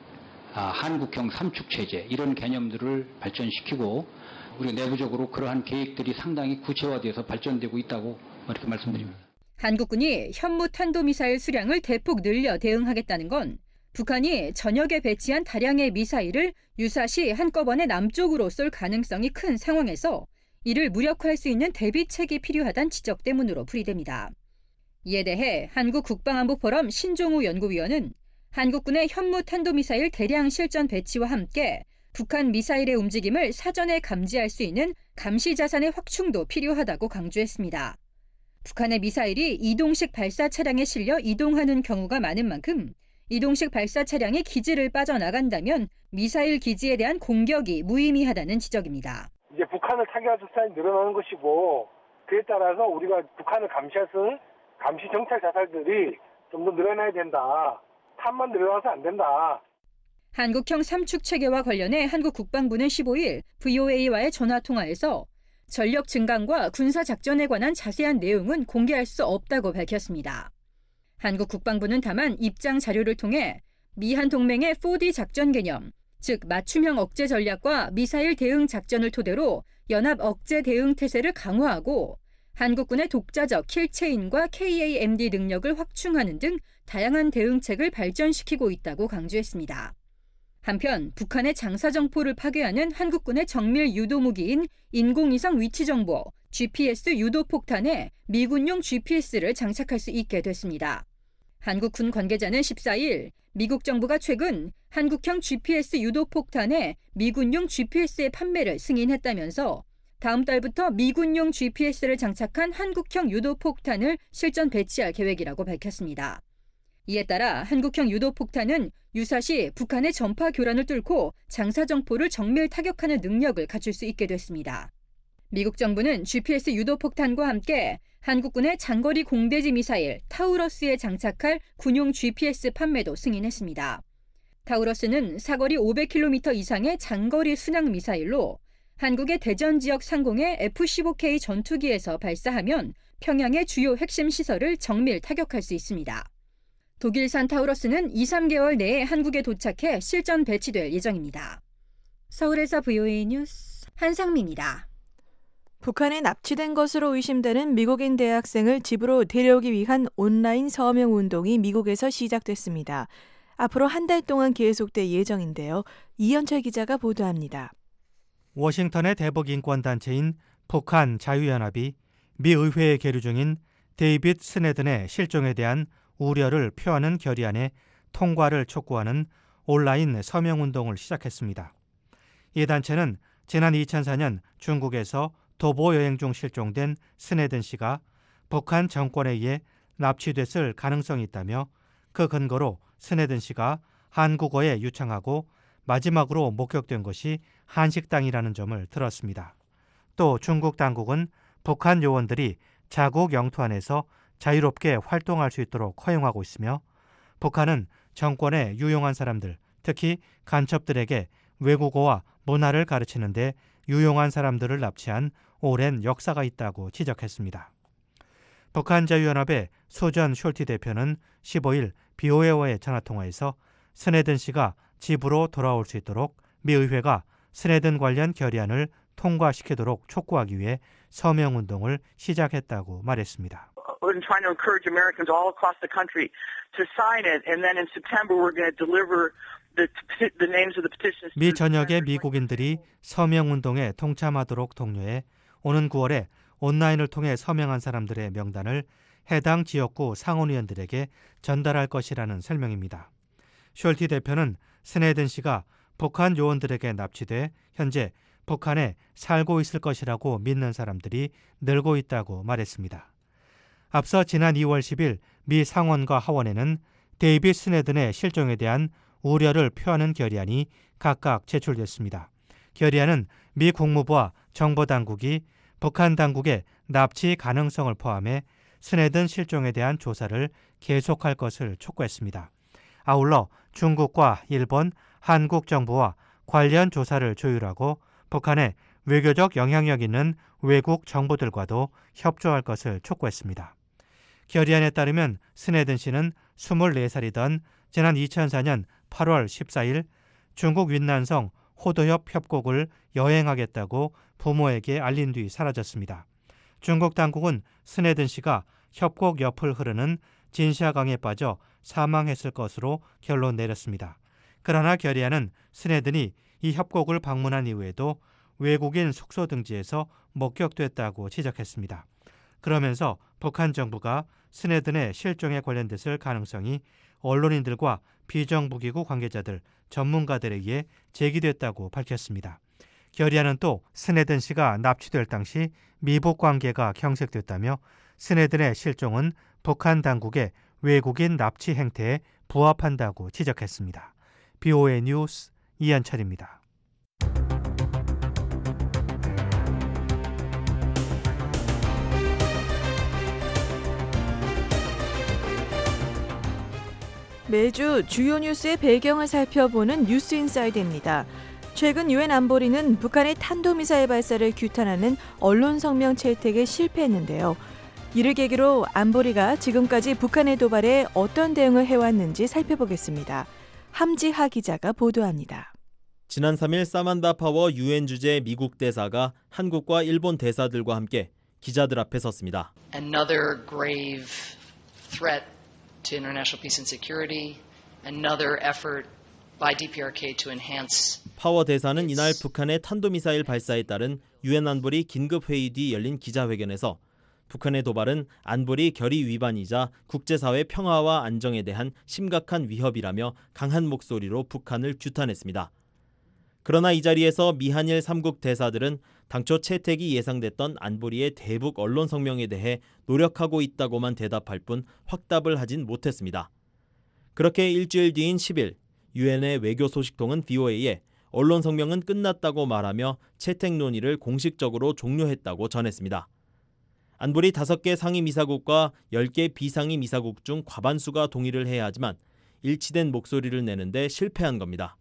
한국형 3축 체제 이런 개념들을 발전시키고 우리 내부적으로 그러한 계획들이 상당히 구체화돼서 발전되고 있다고 이렇게 말씀드립니다. 한국군이 현무 탄도미사일 수량을 대폭 늘려 대응하겠다는 건 북한이 전역에 배치한 다량의 미사일을 유사시 한꺼번에 남쪽으로 쏠 가능성이 큰 상황에서 이를 무력화할 수 있는 대비책이 필요하다는 지적 때문으로 풀이됩니다. 이에 대해 한국 국방안보 포럼 신종우 연구위원은 한국군의 현무 탄도미사일 대량 실전 배치와 함께 북한 미사일의 움직임을 사전에 감지할 수 있는 감시 자산의 확충도 필요하다고 강조했습니다. 북한의 미사일이 이동식 발사 차량에 실려 이동하는 경우가 많은 만큼 이동식 발사 차량이 기지를 빠져나간다면 미사일 기지에 대한 공격이 무의미하다는 지적입니다. 이제 북한을 타격할 수단이 늘어나는 것이고 그에 따라서 우리가 북한을 감시할 수 있는 감시 정찰 자산들이 좀 더 늘어나야 된다. 탑만 늘어나서 안 된다. 한국형 3축 체계와 관련해 한국 국방부는 15일 VOA와의 전화통화에서 전력 증강과 군사작전에 관한 자세한 내용은 공개할 수 없다고 밝혔습니다. 한국 국방부는 다만 입장 자료를 통해 미한 동맹의 4D 작전 개념, 즉 맞춤형 억제 전략과 미사일 대응 작전을 토대로 연합 억제 대응 태세를 강화하고 한국군의 독자적 킬체인과 KAMD 능력을 확충하는 등 다양한 대응책을 발전시키고 있다고 강조했습니다. 한편 북한의 장사정포를 파괴하는 한국군의 정밀 유도무기인 인공위성 위치정보 GPS 유도폭탄에 미군용 GPS를 장착할 수 있게 됐습니다. 한국군 관계자는 14일 미국 정부가 최근 한국형 GPS 유도폭탄에 미군용 GPS의 판매를 승인했다면서 다음 달부터 미군용 GPS를 장착한 한국형 유도폭탄을 실전 배치할 계획이라고 밝혔습니다. 이에 따라 한국형 유도폭탄은 유사시 북한의 전파 교란을 뚫고 장사정포를 정밀 타격하는 능력을 갖출 수 있게 됐습니다. 미국 정부는 GPS 유도폭탄과 함께 한국군의 장거리 공대지 미사일 타우러스에 장착할 군용 GPS 판매도 승인했습니다. 타우러스는 사거리 500km 이상의 장거리 순항 미사일로 한국의 대전 지역 상공의 F-15K 전투기에서 발사하면 평양의 주요 핵심 시설을 정밀 타격할 수 있습니다. 독일산 타우러스는 2-3개월 내에 한국에 도착해 실전 배치될 예정입니다. 서울에서 VOA 뉴스 한상미입니다. 북한에 납치된 것으로 의심되는 미국인 대학생을 집으로 데려오기 위한 온라인 서명 운동이 미국에서 시작됐습니다. 앞으로 한 달 동안 계속될 예정인데요. 이현철 기자가 보도합니다. 워싱턴의 대북 인권단체인 북한 자유연합이 미 의회에 계류 중인 데이빗 스네든의 실종에 대한 우려를 표하는 결의안의 통과를 촉구하는 온라인 서명운동을 시작했습니다. 이 단체는 지난 2004년 중국에서 도보 여행 중 실종된 스네든 씨가 북한 정권에 의해 납치됐을 가능성이 있다며 그 근거로 스네든 씨가 한국어에 유창하고 마지막으로 목격된 것이 한식당이라는 점을 들었습니다. 또 중국 당국은 북한 요원들이 자국 영토 안에서 자유롭게 활동할 수 있도록 허용하고 있으며 북한은 정권에 유용한 사람들, 특히 간첩들에게 외국어와 문화를 가르치는 데 유용한 사람들을 납치한 오랜 역사가 있다고 지적했습니다. 북한 자유연합의 수전 숄티 대표는 15일 BOA와의 전화통화에서 스네든 씨가 집으로 돌아올 수 있도록 미 의회가 스네든 관련 결의안을 통과시키도록 촉구하기 위해 서명운동을 시작했다고 말했습니다. We're trying to encourage Americans all across the country to sign it, and then in September we're going to deliver the names of the petitioners. 미 전역의 미국인들이 서명운동에 동참하도록 독려해 오는 9월에 온라인을 통해 서명한 사람들의 명단을 해당 지역구 상원의원들에게 전달할 것이라는 설명입니다. 숄티 대표는 스네든 씨가 북한 요원들에게 납치돼 현재 북한에 살고 있을 것이라고 믿는 사람들이 늘고 있다고 말했습니다. 앞서 지난 2월 10일 미 상원과 하원에는 데이빗 스네든의 실종에 대한 우려를 표하는 결의안이 각각 제출됐습니다. 결의안은 미 국무부와 정보당국이 북한 당국의 납치 가능성을 포함해 스네든 실종에 대한 조사를 계속할 것을 촉구했습니다. 아울러 중국과 일본, 한국 정부와 관련 조사를 조율하고 북한에 외교적 영향력 있는 외국 정부들과도 협조할 것을 촉구했습니다. 결의안에 따르면 스네든 씨는 24살이던 지난 2004년 8월 14일 중국 윈난성 호도협 협곡을 여행하겠다고 부모에게 알린 뒤 사라졌습니다. 중국 당국은 스네든 씨가 협곡 옆을 흐르는 진샤강에 빠져 사망했을 것으로 결론 내렸습니다. 그러나 결의안은 스네든이 이 협곡을 방문한 이후에도 외국인 숙소 등지에서 목격됐다고 지적했습니다. 그러면서 북한 정부가 스네든의 실종에 관련됐을 가능성이 언론인들과 비정부기구 관계자들, 전문가들에 의해 제기됐다고 밝혔습니다. 결의안은 또 스네든 씨가 납치될 당시 미북 관계가 경색됐다며 스네든의 실종은 북한 당국의 외국인 납치 행태에 부합한다고 지적했습니다. BOA 뉴스 이한철입니다. 매주 주요 뉴스의 배경을 살펴보는 뉴스 인사이드입니다. 최근 유엔 안보리는 북한의 탄도미사일 발사를 규탄하는 언론 성명 채택에 실패했는데요. 이를 계기로 안보리가 지금까지 북한의 도발에 어떤 대응을 해왔는지 살펴보겠습니다. 함지하 기자가 보도합니다. 지난 3일 사만다 파워 유엔 주재 미국 대사가 한국과 일본 대사들과 함께 기자들 앞에 섰습니다. Another grave threat to international peace and security, another effort by DPRK to enhance. 파워 대사는 이날 북한의 탄도미사일 발사에 따른 유엔 안보리 긴급회의 뒤 열린 기자회견에서 북한의 도발은 안보리 결의 위반이자 국제사회 평화와 안정에 대한 심각한 위협이라며 강한 목소리로 북한을 규탄했습니다. 그러나 이 자리에서 미한일 3국 대사들은 당초 채택이 예상됐던 안보리의 대북 언론 성명에 대해 노력하고 있다고만 대답할 뿐 확답을 하진 못했습니다. 그렇게 일주일 뒤인 10일 유엔의 외교 소식통은 VOA에 언론 성명은 끝났다고 말하며 채택 논의를 공식적으로 종료했다고 전했습니다. 안보리 5개 상임이사국과 10개 비상임이사국 중 과반수가 동의를 해야 하지만 일치된 목소리를 내는데 실패한 겁니다.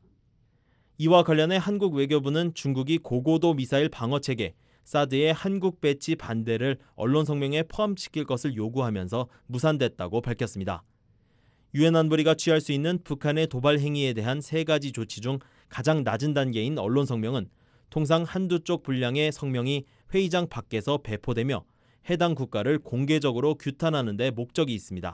이와 관련해 한국 외교부는 중국이 고고도 미사일 방어체계 사드의 한국 배치 반대를 언론 성명에 포함시킬 것을 요구하면서 무산됐다고 밝혔습니다. 유엔 안보리가 취할 수 있는 북한의 도발 행위에 대한 3가지 조치 중 가장 낮은 단계인 언론 성명은 통상 한두 쪽 분량의 성명이 회의장 밖에서 배포되며 해당 국가를 공개적으로 규탄하는 데 목적이 있습니다.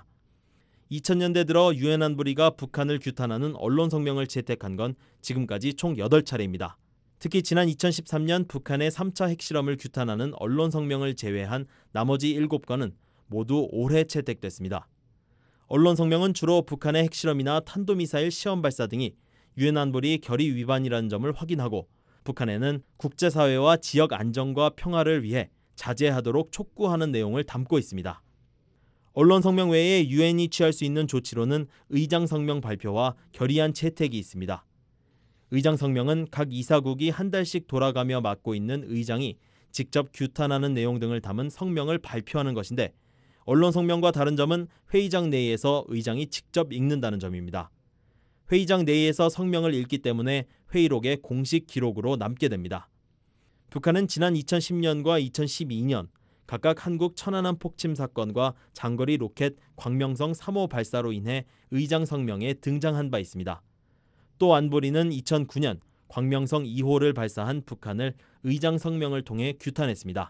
2000년대 들어 유엔 안보리가 북한을 규탄하는 언론 성명을 채택한 건 지금까지 총 8차례입니다. 특히 지난 2013년 북한의 3차 핵실험을 규탄하는 언론 성명을 제외한 나머지 7건은 모두 올해 채택됐습니다. 언론 성명은 주로 북한의 핵실험이나 탄도미사일 시험 발사 등이 유엔 안보리 결의 위반이라는 점을 확인하고 북한에는 국제사회와 지역 안정과 평화를 위해 자제하도록 촉구하는 내용을 담고 있습니다. 언론 성명 외에 유엔이 취할 수 있는 조치로는 의장 성명 발표와 결의안 채택이 있습니다. 의장 성명은 각 이사국이 한 달씩 돌아가며 맡고 있는 의장이 직접 규탄하는 내용 등을 담은 성명을 발표하는 것인데 언론 성명과 다른 점은 회의장 내에서 의장이 직접 읽는다는 점입니다. 회의장 내에서 성명을 읽기 때문에 회의록에 공식 기록으로 남게 됩니다. 북한은 지난 2010년과 2012년 각각 한국 천안함 폭침 사건과 장거리 로켓 광명성 3호 발사로 인해 의장 성명에 등장한 바 있습니다. 또 안보리는 2009년 광명성 2호를 발사한 북한을 의장 성명을 통해 규탄했습니다.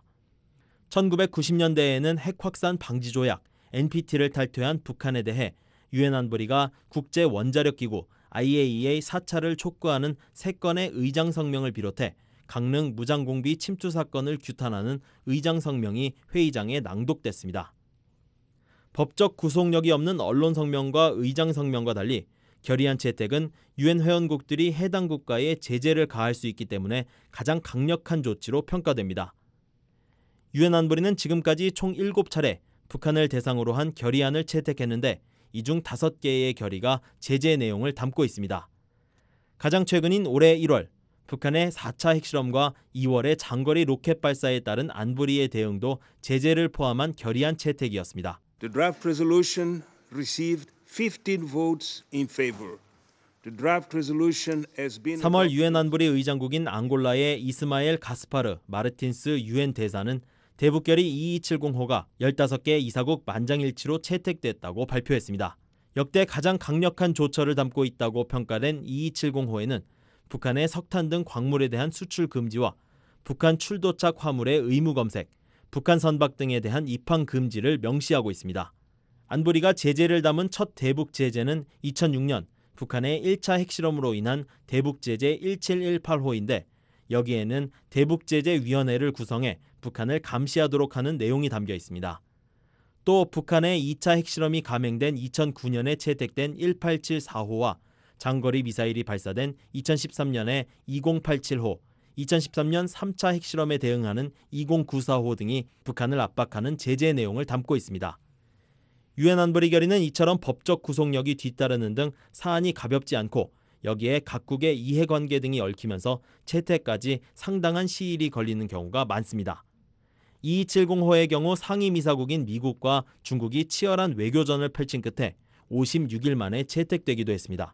1990년대에는 핵 확산 방지 조약 NPT를 탈퇴한 북한에 대해 유엔 안보리가 국제 원자력 기구 IAEA 사찰을 촉구하는 3건의 의장 성명을 비롯해 강릉 무장공비 침투 사건을 규탄하는 의장 성명이 회의장에 낭독됐습니다. 법적 구속력이 없는 언론 성명과 의장 성명과 달리 결의안 채택은 유엔 회원국들이 해당 국가에 제재를 가할 수 있기 때문에 가장 강력한 조치로 평가됩니다. 유엔 안보리는 지금까지 총 7차례 북한을 대상으로 한 결의안을 채택했는데 이 중 5개의 결의가 제재 내용을 담고 있습니다. 가장 최근인 올해 1월 북한의 4차 핵실험과 2월의 장거리 로켓 발사에 따른 안보리의 대응도 제재를 포함한 결의안 채택이었습니다. The draft resolution received 15 votes in favor. The draft resolution has been 3월 유엔 안보리 의장국인 앙골라의 이스마엘 가스파르 마르틴스 유엔 대사는 대북결의 2270호가 15개 이사국 만장일치로 채택됐다고 발표했습니다. 역대 가장 강력한 조처를 담고 있다고 평가된 2270호에는 북한의 석탄 등 광물에 대한 수출 금지와 북한 출도착 화물의 의무 검색, 북한 선박 등에 대한 입항 금지를 명시하고 있습니다. 안보리가 제재를 담은 첫 대북 제재는 2006년 북한의 1차 핵실험으로 인한 대북제재 1718호인데 여기에는 대북제재위원회를 구성해 북한을 감시하도록 하는 내용이 담겨 있습니다. 또 북한의 2차 핵실험이 감행된 2009년에 채택된 1874호와 장거리 미사일이 발사된 2013년에 2087호, 2013년 3차 핵실험에 대응하는 2094호 등이 북한을 압박하는 제재 내용을 담고 있습니다. 유엔 안보리 결의는 이처럼 법적 구속력이 뒤따르는 등 사안이 가볍지 않고 여기에 각국의 이해관계 등이 얽히면서 채택까지 상당한 시일이 걸리는 경우가 많습니다. 2270호의 경우 상임이사국인 미국과 중국이 치열한 외교전을 펼친 끝에 56일 만에 채택되기도 했습니다.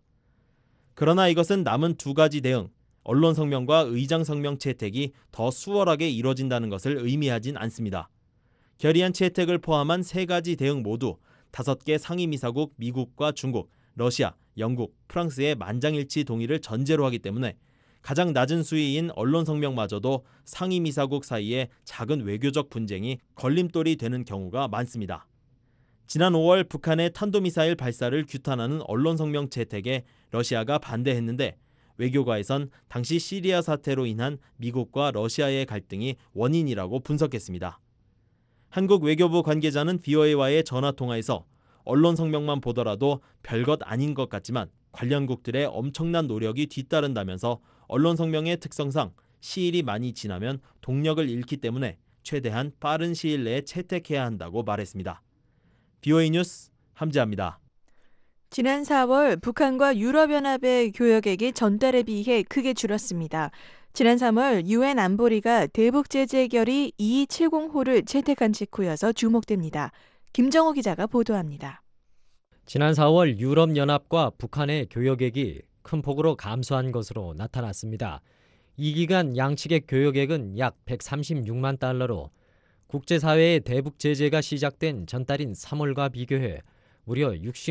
그러나 이것은 남은 2가지 대응, 언론 성명과 의장 성명 채택이 더 수월하게 이뤄진다는 것을 의미하진 않습니다. 결의안 채택을 포함한 3가지 대응 모두 5개 상임이사국 미국과 중국, 러시아, 영국, 프랑스의 만장일치 동의를 전제로 하기 때문에 가장 낮은 수위인 언론 성명마저도 상임이사국 사이에 작은 외교적 분쟁이 걸림돌이 되는 경우가 많습니다. 지난 5월 북한의 탄도미사일 발사를 규탄하는 언론 성명 채택에 러시아가 반대했는데 외교가에선 당시 시리아 사태로 인한 미국과 러시아의 갈등이 원인이라고 분석했습니다. 한국 외교부 관계자는 VOA와의 전화통화에서 언론 성명만 보더라도 별것 아닌 것 같지만 관련국들의 엄청난 노력이 뒤따른다면서 언론 성명의 특성상 시일이 많이 지나면 동력을 잃기 때문에 최대한 빠른 시일 내에 채택해야 한다고 말했습니다. VOA 뉴스 함지아입니다. 지난 4월 북한과 유럽연합의 교역액이 전달에 비해 크게 줄었습니다. 지난 3월 UN 안보리가 대북 제재 결의 2270호를 채택한 직후여서 주목됩니다. 김정호 기자가 보도합니다. 지난 4월 유럽연합과 북한의 교역액이 큰 폭으로 감소한 것으로 나타났습니다. 이 기간 양측의 교역액은 약 136만 달러로 국제사회의 대북 제재가 시작된 전달인 3월과 비교해 무려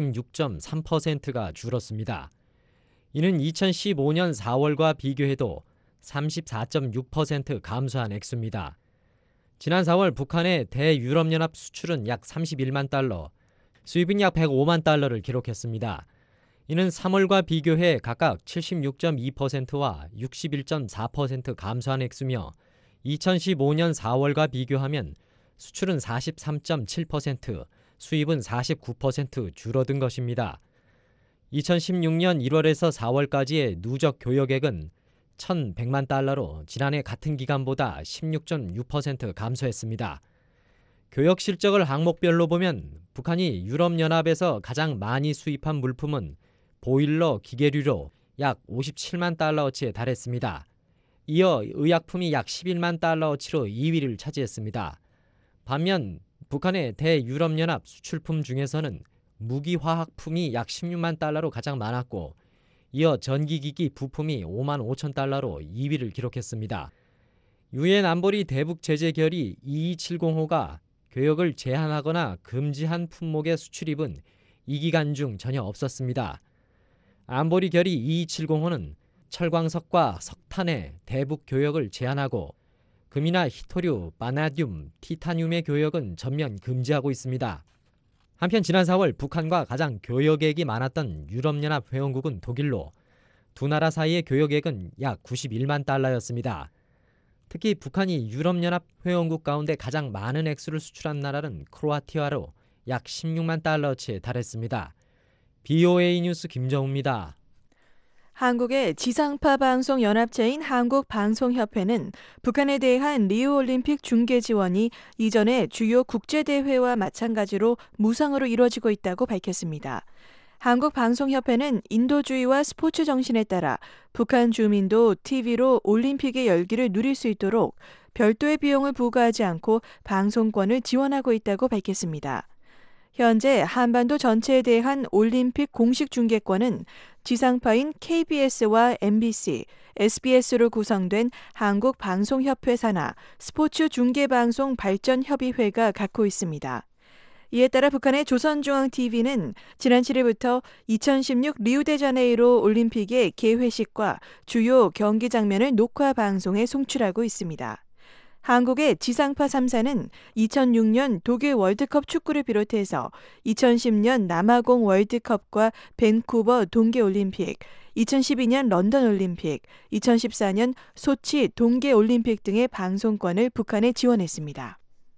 66.3%가 줄었습니다. 이는 2015년 4월과 비교해도 34.6% 감소한 액수입니다. 지난 4월 북한의 대유럽연합 수출은 약 31만 달러, 수입은 약 105만 달러를 기록했습니다. 이는 3월과 비교해 각각 76.2%와 61.4% 감소한 액수며 2015년 4월과 비교하면 수출은 43.7%, 수입은 49% 줄어든 것입니다. 2016년 1월에서 4월까지의 누적 교역액은 1,100만 달러로 지난해 같은 기간보다 16.6% 감소했습니다. 교역 실적을 항목별로 보면 북한이 유럽연합에서 가장 많이 수입한 물품은 보일러 기계류로 약 57만 달러어치에 달했습니다. 이어 의약품이 약 11만 달러어치로 2위를 차지했습니다. 반면 북한의 대유럽연합 수출품 중에서는 무기화학품이 약 16만 달러로 가장 많았고 이어 전기기기 부품이 5만 5천 달러로 2위를 기록했습니다. UN 안보리 대북 제재 결의 2270호가 교역을 제한하거나 금지한 품목의 수출입은 이 기간 중 전혀 없었습니다. 안보리 결의 2270호는 철광석과 석탄의 대북 교역을 제한하고 금이나 희토류, 바나듐, 티타늄의 교역은 전면 금지하고 있습니다. 한편 지난 4월 북한과 가장 교역액이 많았던 유럽연합 회원국은 독일로 두 나라 사이의 교역액은 약 91만 달러였습니다. 특히 북한이 유럽연합 회원국 가운데 가장 많은 액수를 수출한 나라는 크로아티아로 약 16만 달러치에 달했습니다. VOA 뉴스 김정우입니다. 한국의 지상파 방송 연합체인 한국방송협회는 북한에 대한 리우올림픽 중계 지원이 이전의 주요 국제대회와 마찬가지로 무상으로 이루어지고 있다고 밝혔습니다. 한국방송협회는 인도주의와 스포츠 정신에 따라 북한 주민도 TV로 올림픽의 열기를 누릴 수 있도록 별도의 비용을 부과하지 않고 방송권을 지원하고 있다고 밝혔습니다. 현재 한반도 전체에 대한 올림픽 공식 중계권은 지상파인 KBS와 MBC, SBS로 구성된 한국방송협회 산하 스포츠 중계방송 발전협의회가 갖고 있습니다. 이에 따라 북한의 조선중앙TV는 지난 7일부터 2016 리우데자네이루 올림픽의 개회식과 주요 경기 장면을 녹화 방송에 송출하고 있습니다. 한국의 지상파 3사는 2006년 독일 월드컵 축구를 비롯해서 2010년 남아공 월드컵과 밴쿠버 동계올림픽, 2012년 런던올림픽, 2014년 소치 동계올림픽 등의 방송권을 북한에 지원했습니다.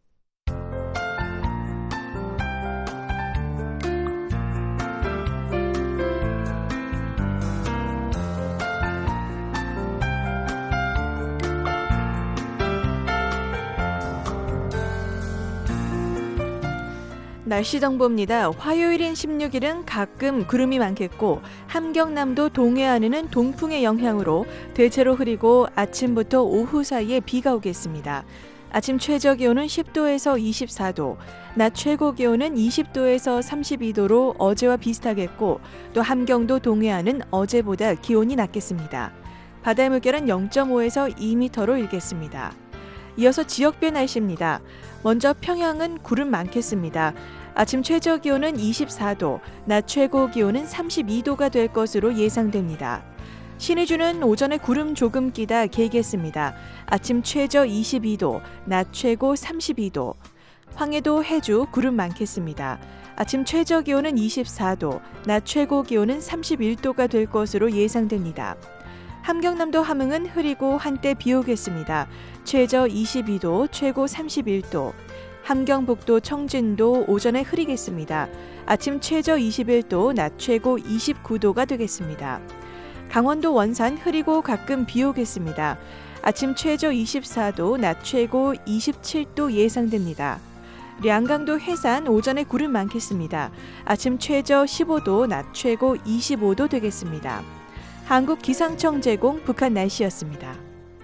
날씨 정보입니다. 화요일인 16일은 가끔 구름이 많겠고 함경남도 동해안에는 동풍의 영향으로 대체로 흐리고 아침부터 오후 사이에 비가 오겠습니다. 아침 최저 기온은 10도에서 24도, 낮 최고 기온은 20도에서 32도로 어제와 비슷하겠고 또 함경도 동해안은 어제보다 기온이 낮겠습니다. 바다의 물결은 0.5에서 2m로 일겠습니다. 이어서 지역별 날씨입니다. 먼저 평양은 구름 많겠습니다. 아침 최저 기온은 24도, 낮 최고 기온은 32도가 될 것으로 예상됩니다. 신의주는 오전에 구름 조금 끼다 개겠습니다. 아침 최저 22도, 낮 최고 32도. 황해도, 해주 구름 많겠습니다. 아침 최저 기온은 24도, 낮 최고 기온은 31도가 될 것으로 예상됩니다. 함경남도 함흥은 흐리고 한때 비 오겠습니다. 최저 22도, 최고 31도. 함경북도, 청진도 오전에 흐리겠습니다. 아침 최저 21도, 낮 최고 29도가 되겠습니다. 강원도 원산 흐리고 가끔 비 오겠습니다. 아침 최저 24도, 낮 최고 27도 예상됩니다. 량강도 해산 오전에 구름 많겠습니다. 아침 최저 15도, 낮 최고 25도 되겠습니다. 한국기상청 제공 북한 날씨였습니다.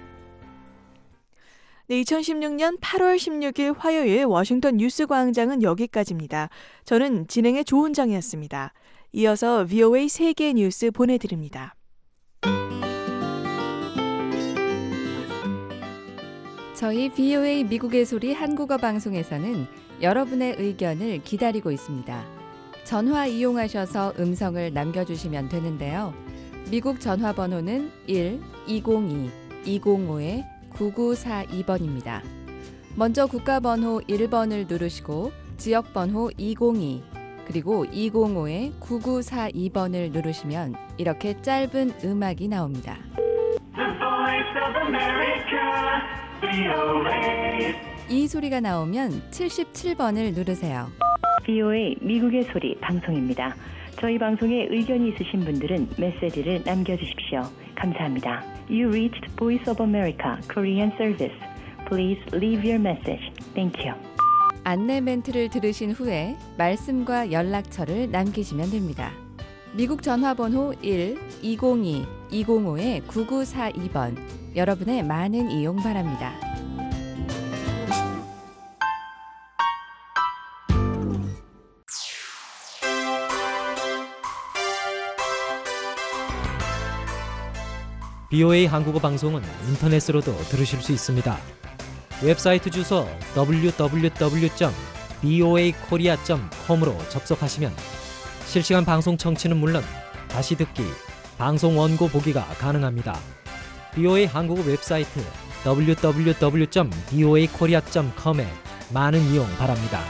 네, 2016년 8월 16일 화요일 워싱턴 뉴스광장은 여기까지입니다. 저는 진행의 조은정이었습니다. 이어서 VOA 세계 뉴스 보내드립니다. 저희 VOA 미국의 소리 한국어 방송에서는 여러분의 의견을 기다리고 있습니다. 전화 이용하셔서 음성을 남겨주시면 되는데요. 미국 전화번호는 1-202-205-9942번입니다. 먼저 국가번호 1번을 누르시고 지역번호 202 그리고 205-9942번을 누르시면 이렇게 짧은 음악이 나옵니다. 이 소리가 나오면 77번을 누르세요. VOA 미국의 소리 방송입니다. 저희 방송에 의견이 있으신 분들은 메시지를 남겨주십시오. 감사합니다. You reached Voice of America Korean Service. Please leave your message. Thank you. 안내 멘트를 들으신 후에 말씀과 연락처를 남기시면 됩니다. 미국 전화번호 1-202-205-9942번 여러분의 많은 이용 바랍니다. VOA 한국어 방송은 인터넷으로도 들으실 수 있습니다. 웹사이트 주소 www.voakorea.com으로 접속하시면 실시간 방송 청취는 물론 다시 듣기, 방송 원고 보기가 가능합니다. VOA 한국어 웹사이트 www.voakorea.com에 많은 이용 바랍니다.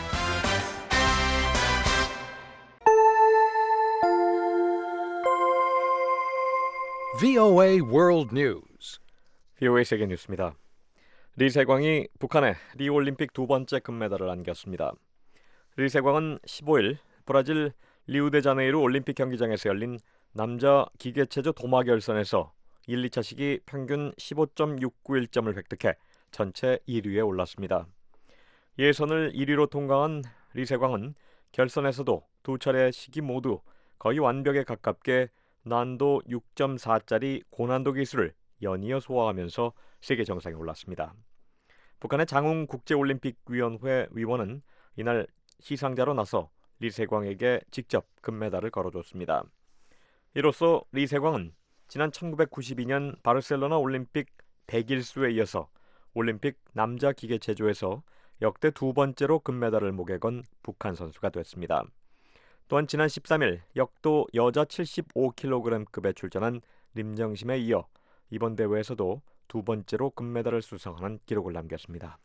VOA World News. VOA 세계 뉴스입니다. 리세광이 북한에 리우올림픽 두 번째 금메달을 안겼습니다. 리세광은 15일 브라질 리우데자네이루 올림픽 경기장에서 열린 남자 기계체조 도마 결선에서 1, 2차 시기 평균 15.691점을 획득해 전체 1위에 올랐습니다. 예선을 1위로 통과한 리세광은 결선에서도 두 차례 시기 모두 거의 완벽에 가깝게 난도 6.4짜리 고난도 기술을 연이어 소화하면서 세계 정상에 올랐습니다. 북한의 장웅 국제올림픽위원회 위원은 이날 시상자로 나서 리세광에게 직접 금메달을 걸어줬습니다. 이로써 리세광은 지난 1992년 바르셀로나 올림픽 100일수에 이어서 올림픽 남자 기계체조에서 역대 두 번째로 금메달을 목에 건 북한 선수가 됐습니다. 또한 지난 13일 역도 여자 75kg급에 출전한 림정심에 이어 이번 대회에서도 두 번째로 금메달을 수상하는 기록을 남겼습니다.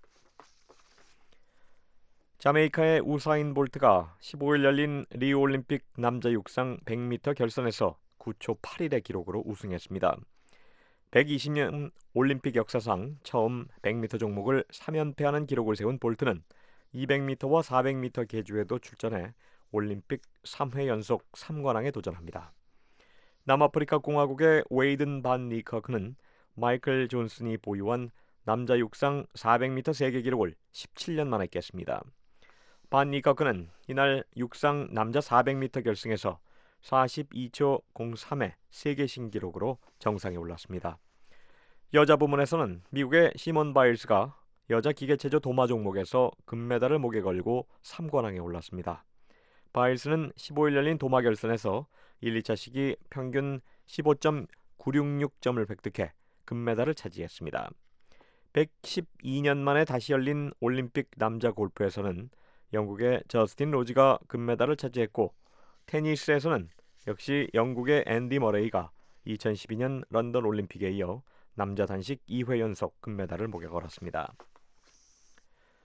자메이카의 우사인 볼트가 15일 열린 리우올림픽 남자 육상 100m 결선에서 9초 8일의 기록으로 우승했습니다. 120년 올림픽 역사상 처음 100m 종목을 3연패하는 기록을 세운 볼트는 200m와 400m 계주에도 출전해 올림픽 3회 연속 3관왕에 도전합니다. 남아프리카 공화국의 웨이든 반 니커크는 마이클 존슨이 보유한 남자 육상 400m 세계 기록을 17년 만에 깼습니다. 반 니커크는 이날 육상 남자 400m 결승에서 42초 03의 세계 신기록으로 정상에 올랐습니다. 여자 부문에서는 미국의 시몬 바일스가 여자 기계체조 도마 종목에서 금메달을 목에 걸고 3관왕에 올랐습니다. 바일스는 15일 열린 도마 결선에서 1, 2차 시기 평균 15.966점을 획득해 금메달을 차지했습니다. 112년 만에 다시 열린 올림픽 남자 골프에서는 영국의 저스틴 로즈가 금메달을 차지했고 테니스에서는 역시 영국의 앤디 머레이가 2012년 런던 올림픽에 이어 남자 단식 2회 연속 금메달을 목에 걸었습니다.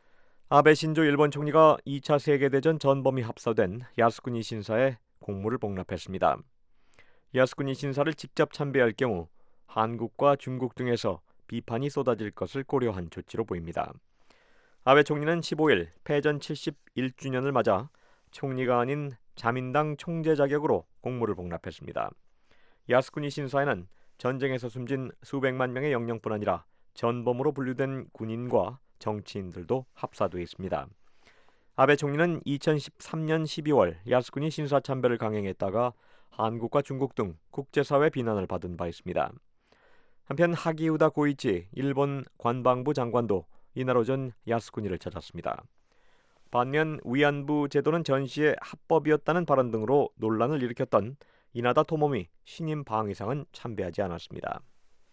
아베 신조 일본 총리가 2차 세계대전 전범이 합사된 야스쿠니 신사에 공물을 복납했습니다. 야스쿠니 신사를 직접 참배할 경우 한국과 중국 등에서 비판이 쏟아질 것을 고려한 조치로 보입니다. 아베 총리는 15일 패전 71주년을 맞아 총리가 아닌 자민당 총재 자격으로 공물을 복납했습니다. 야스쿠니 신사에는 전쟁에서 숨진 수백만 명의 영령뿐 아니라 전범으로 분류된 군인과 정치인들도 합사되어 있습니다. 아베 총리는 2013년 12월 야스쿠니 신사 참배를 강행했다가 한국과 중국 등 국제사회 비난을 받은 바 있습니다. 한편 하기우다 고이치 일본 관방부 장관도 이날 오전 야스쿠니를 찾았습니다. 반면 위안부 제도는 전시의 합법이었다는 발언 등으로 논란을 일으켰던 이나다 토모미 신임 방위상은 참배하지 않았습니다.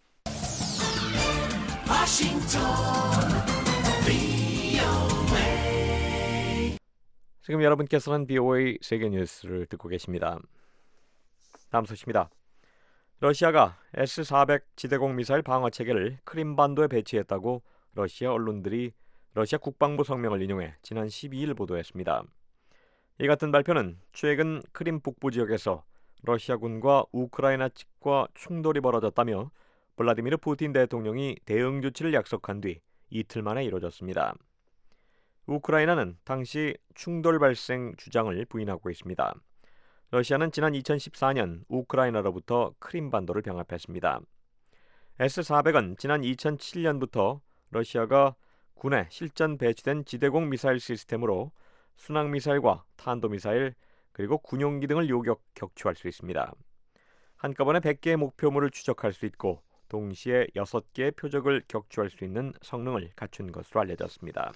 지금 여러분께서는 BOA 세계 뉴스를 듣고 계십니다. 다음 소식입니다. 러시아가 S-400 지대공 미사일 방어 체계를 크림반도에 배치했다고 러시아 언론들이 러시아 국방부 성명을 인용해 지난 12일 보도했습니다. 이 같은 발표는 최근 크림 북부 지역에서 러시아군과 우크라이나 측과 충돌이 벌어졌다며 블라디미르 푸틴 대통령이 대응 조치를 약속한 뒤 이틀 만에 이루어졌습니다. 우크라이나는 당시 충돌 발생 주장을 부인하고 있습니다. 러시아는 지난 2014년 우크라이나로부터 크림반도를 병합했습니다. S-400은 지난 2007년부터 러시아가 군에 실전 배치된 지대공 미사일 시스템으로 순항미사일과 탄도미사일 그리고 군용기 등을 요격 격추할 수 있습니다. 한꺼번에 100개의 목표물을 추적할 수 있고 동시에 6개의 표적을 격추할 수 있는 성능을 갖춘 것으로 알려졌습니다.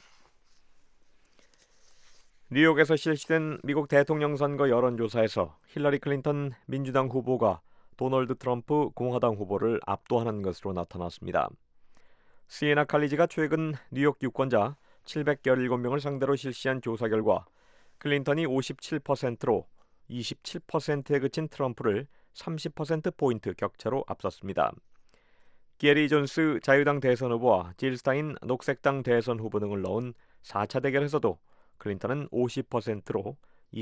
뉴욕에서 실시된 미국 대통령 선거 여론조사에서 힐러리 클린턴 민주당 후보가 도널드 트럼프 공화당 후보를 압도하는 것으로 나타났습니다. 시에나 칼리지가 최근 뉴욕 유권자 717명을 상대로 실시한 조사 결과 클린턴이 57%로 27%에 그친 트럼프를 30%포인트 격차로 앞섰습니다. 게리 존스 자유당 대선 후보와 질 스타인 녹색당 대선 후보 등을 넣은 4차 대결에서도 클린턴은 50%로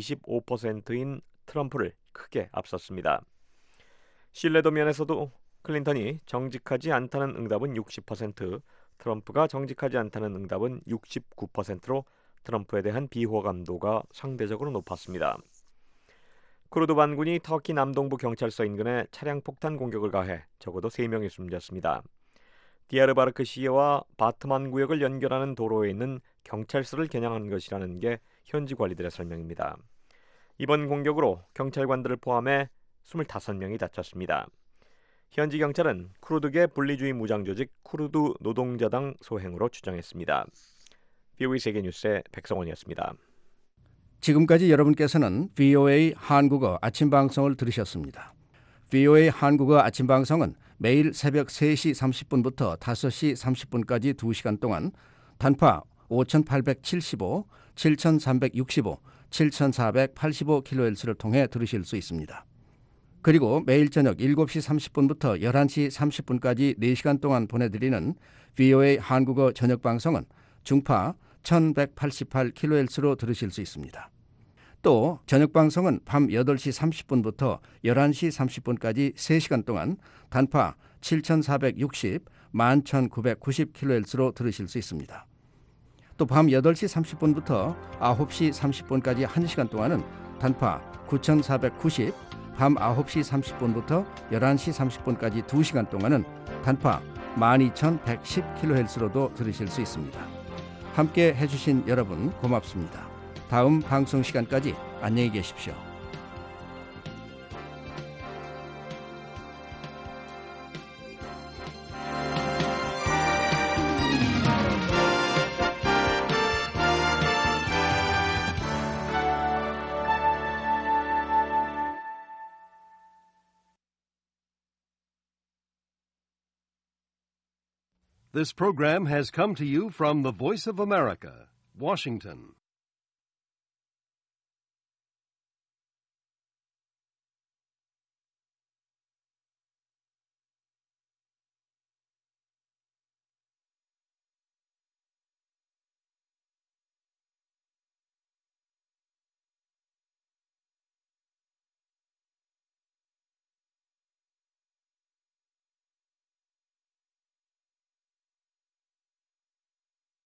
25%인 트럼프를 크게 앞섰습니다. 신뢰도 면에서도 클린턴이 정직하지 않다는 응답은 60%, 트럼프가 정직하지 않다는 응답은 69%로 트럼프에 대한 비호감도가 상대적으로 높았습니다. 쿠르드 반군이 터키 남동부 경찰서 인근에 차량 폭탄 공격을 가해 적어도 3명이 숨졌습니다. 디아르바르크 시와 바트만 구역을 연결하는 도로에 있는 경찰서를 겨냥한 것이라는 게 현지 관리들의 설명입니다. 이번 공격으로 경찰관들을 포함해 25명이 다쳤습니다. 현지 경찰은 쿠르드계 분리주의 무장조직 쿠르드 노동자당 소행으로 추정했습니다. BOA 세계뉴스의 백성원이었습니다. 지금까지 여러분께서는 VOA 한국어 아침 방송을 들으셨습니다. VOA 한국어 아침 방송은 매일 새벽 3시 30분부터 5시 30분까지 2시간 동안 단파 5875, 7365, 7485kHz를 통해 들으실 수 있습니다. 그리고 매일 저녁 7시 30분부터 11시 30분까지 4시간 동안 보내드리는 VOA 한국어 저녁 방송은 중파 1188kHz로 들으실 수 있습니다. 또 저녁 방송은 밤 8시 30분부터 11시 30분까지 3시간 동안 단파 7460, 11990kHz로 들으실 수 있습니다. 또 밤 8시 30분부터 9시 30분까지 1시간 동안은 단파 9490, 밤 9시 30분부터 11시 30분까지 2시간 동안은 단파 12110kHz로도 들으실 수 있습니다. 함께 해주신 여러분 고맙습니다. 다음 방송 시간까지 안녕히 계십시오. This program has come to you from the Voice of America, Washington.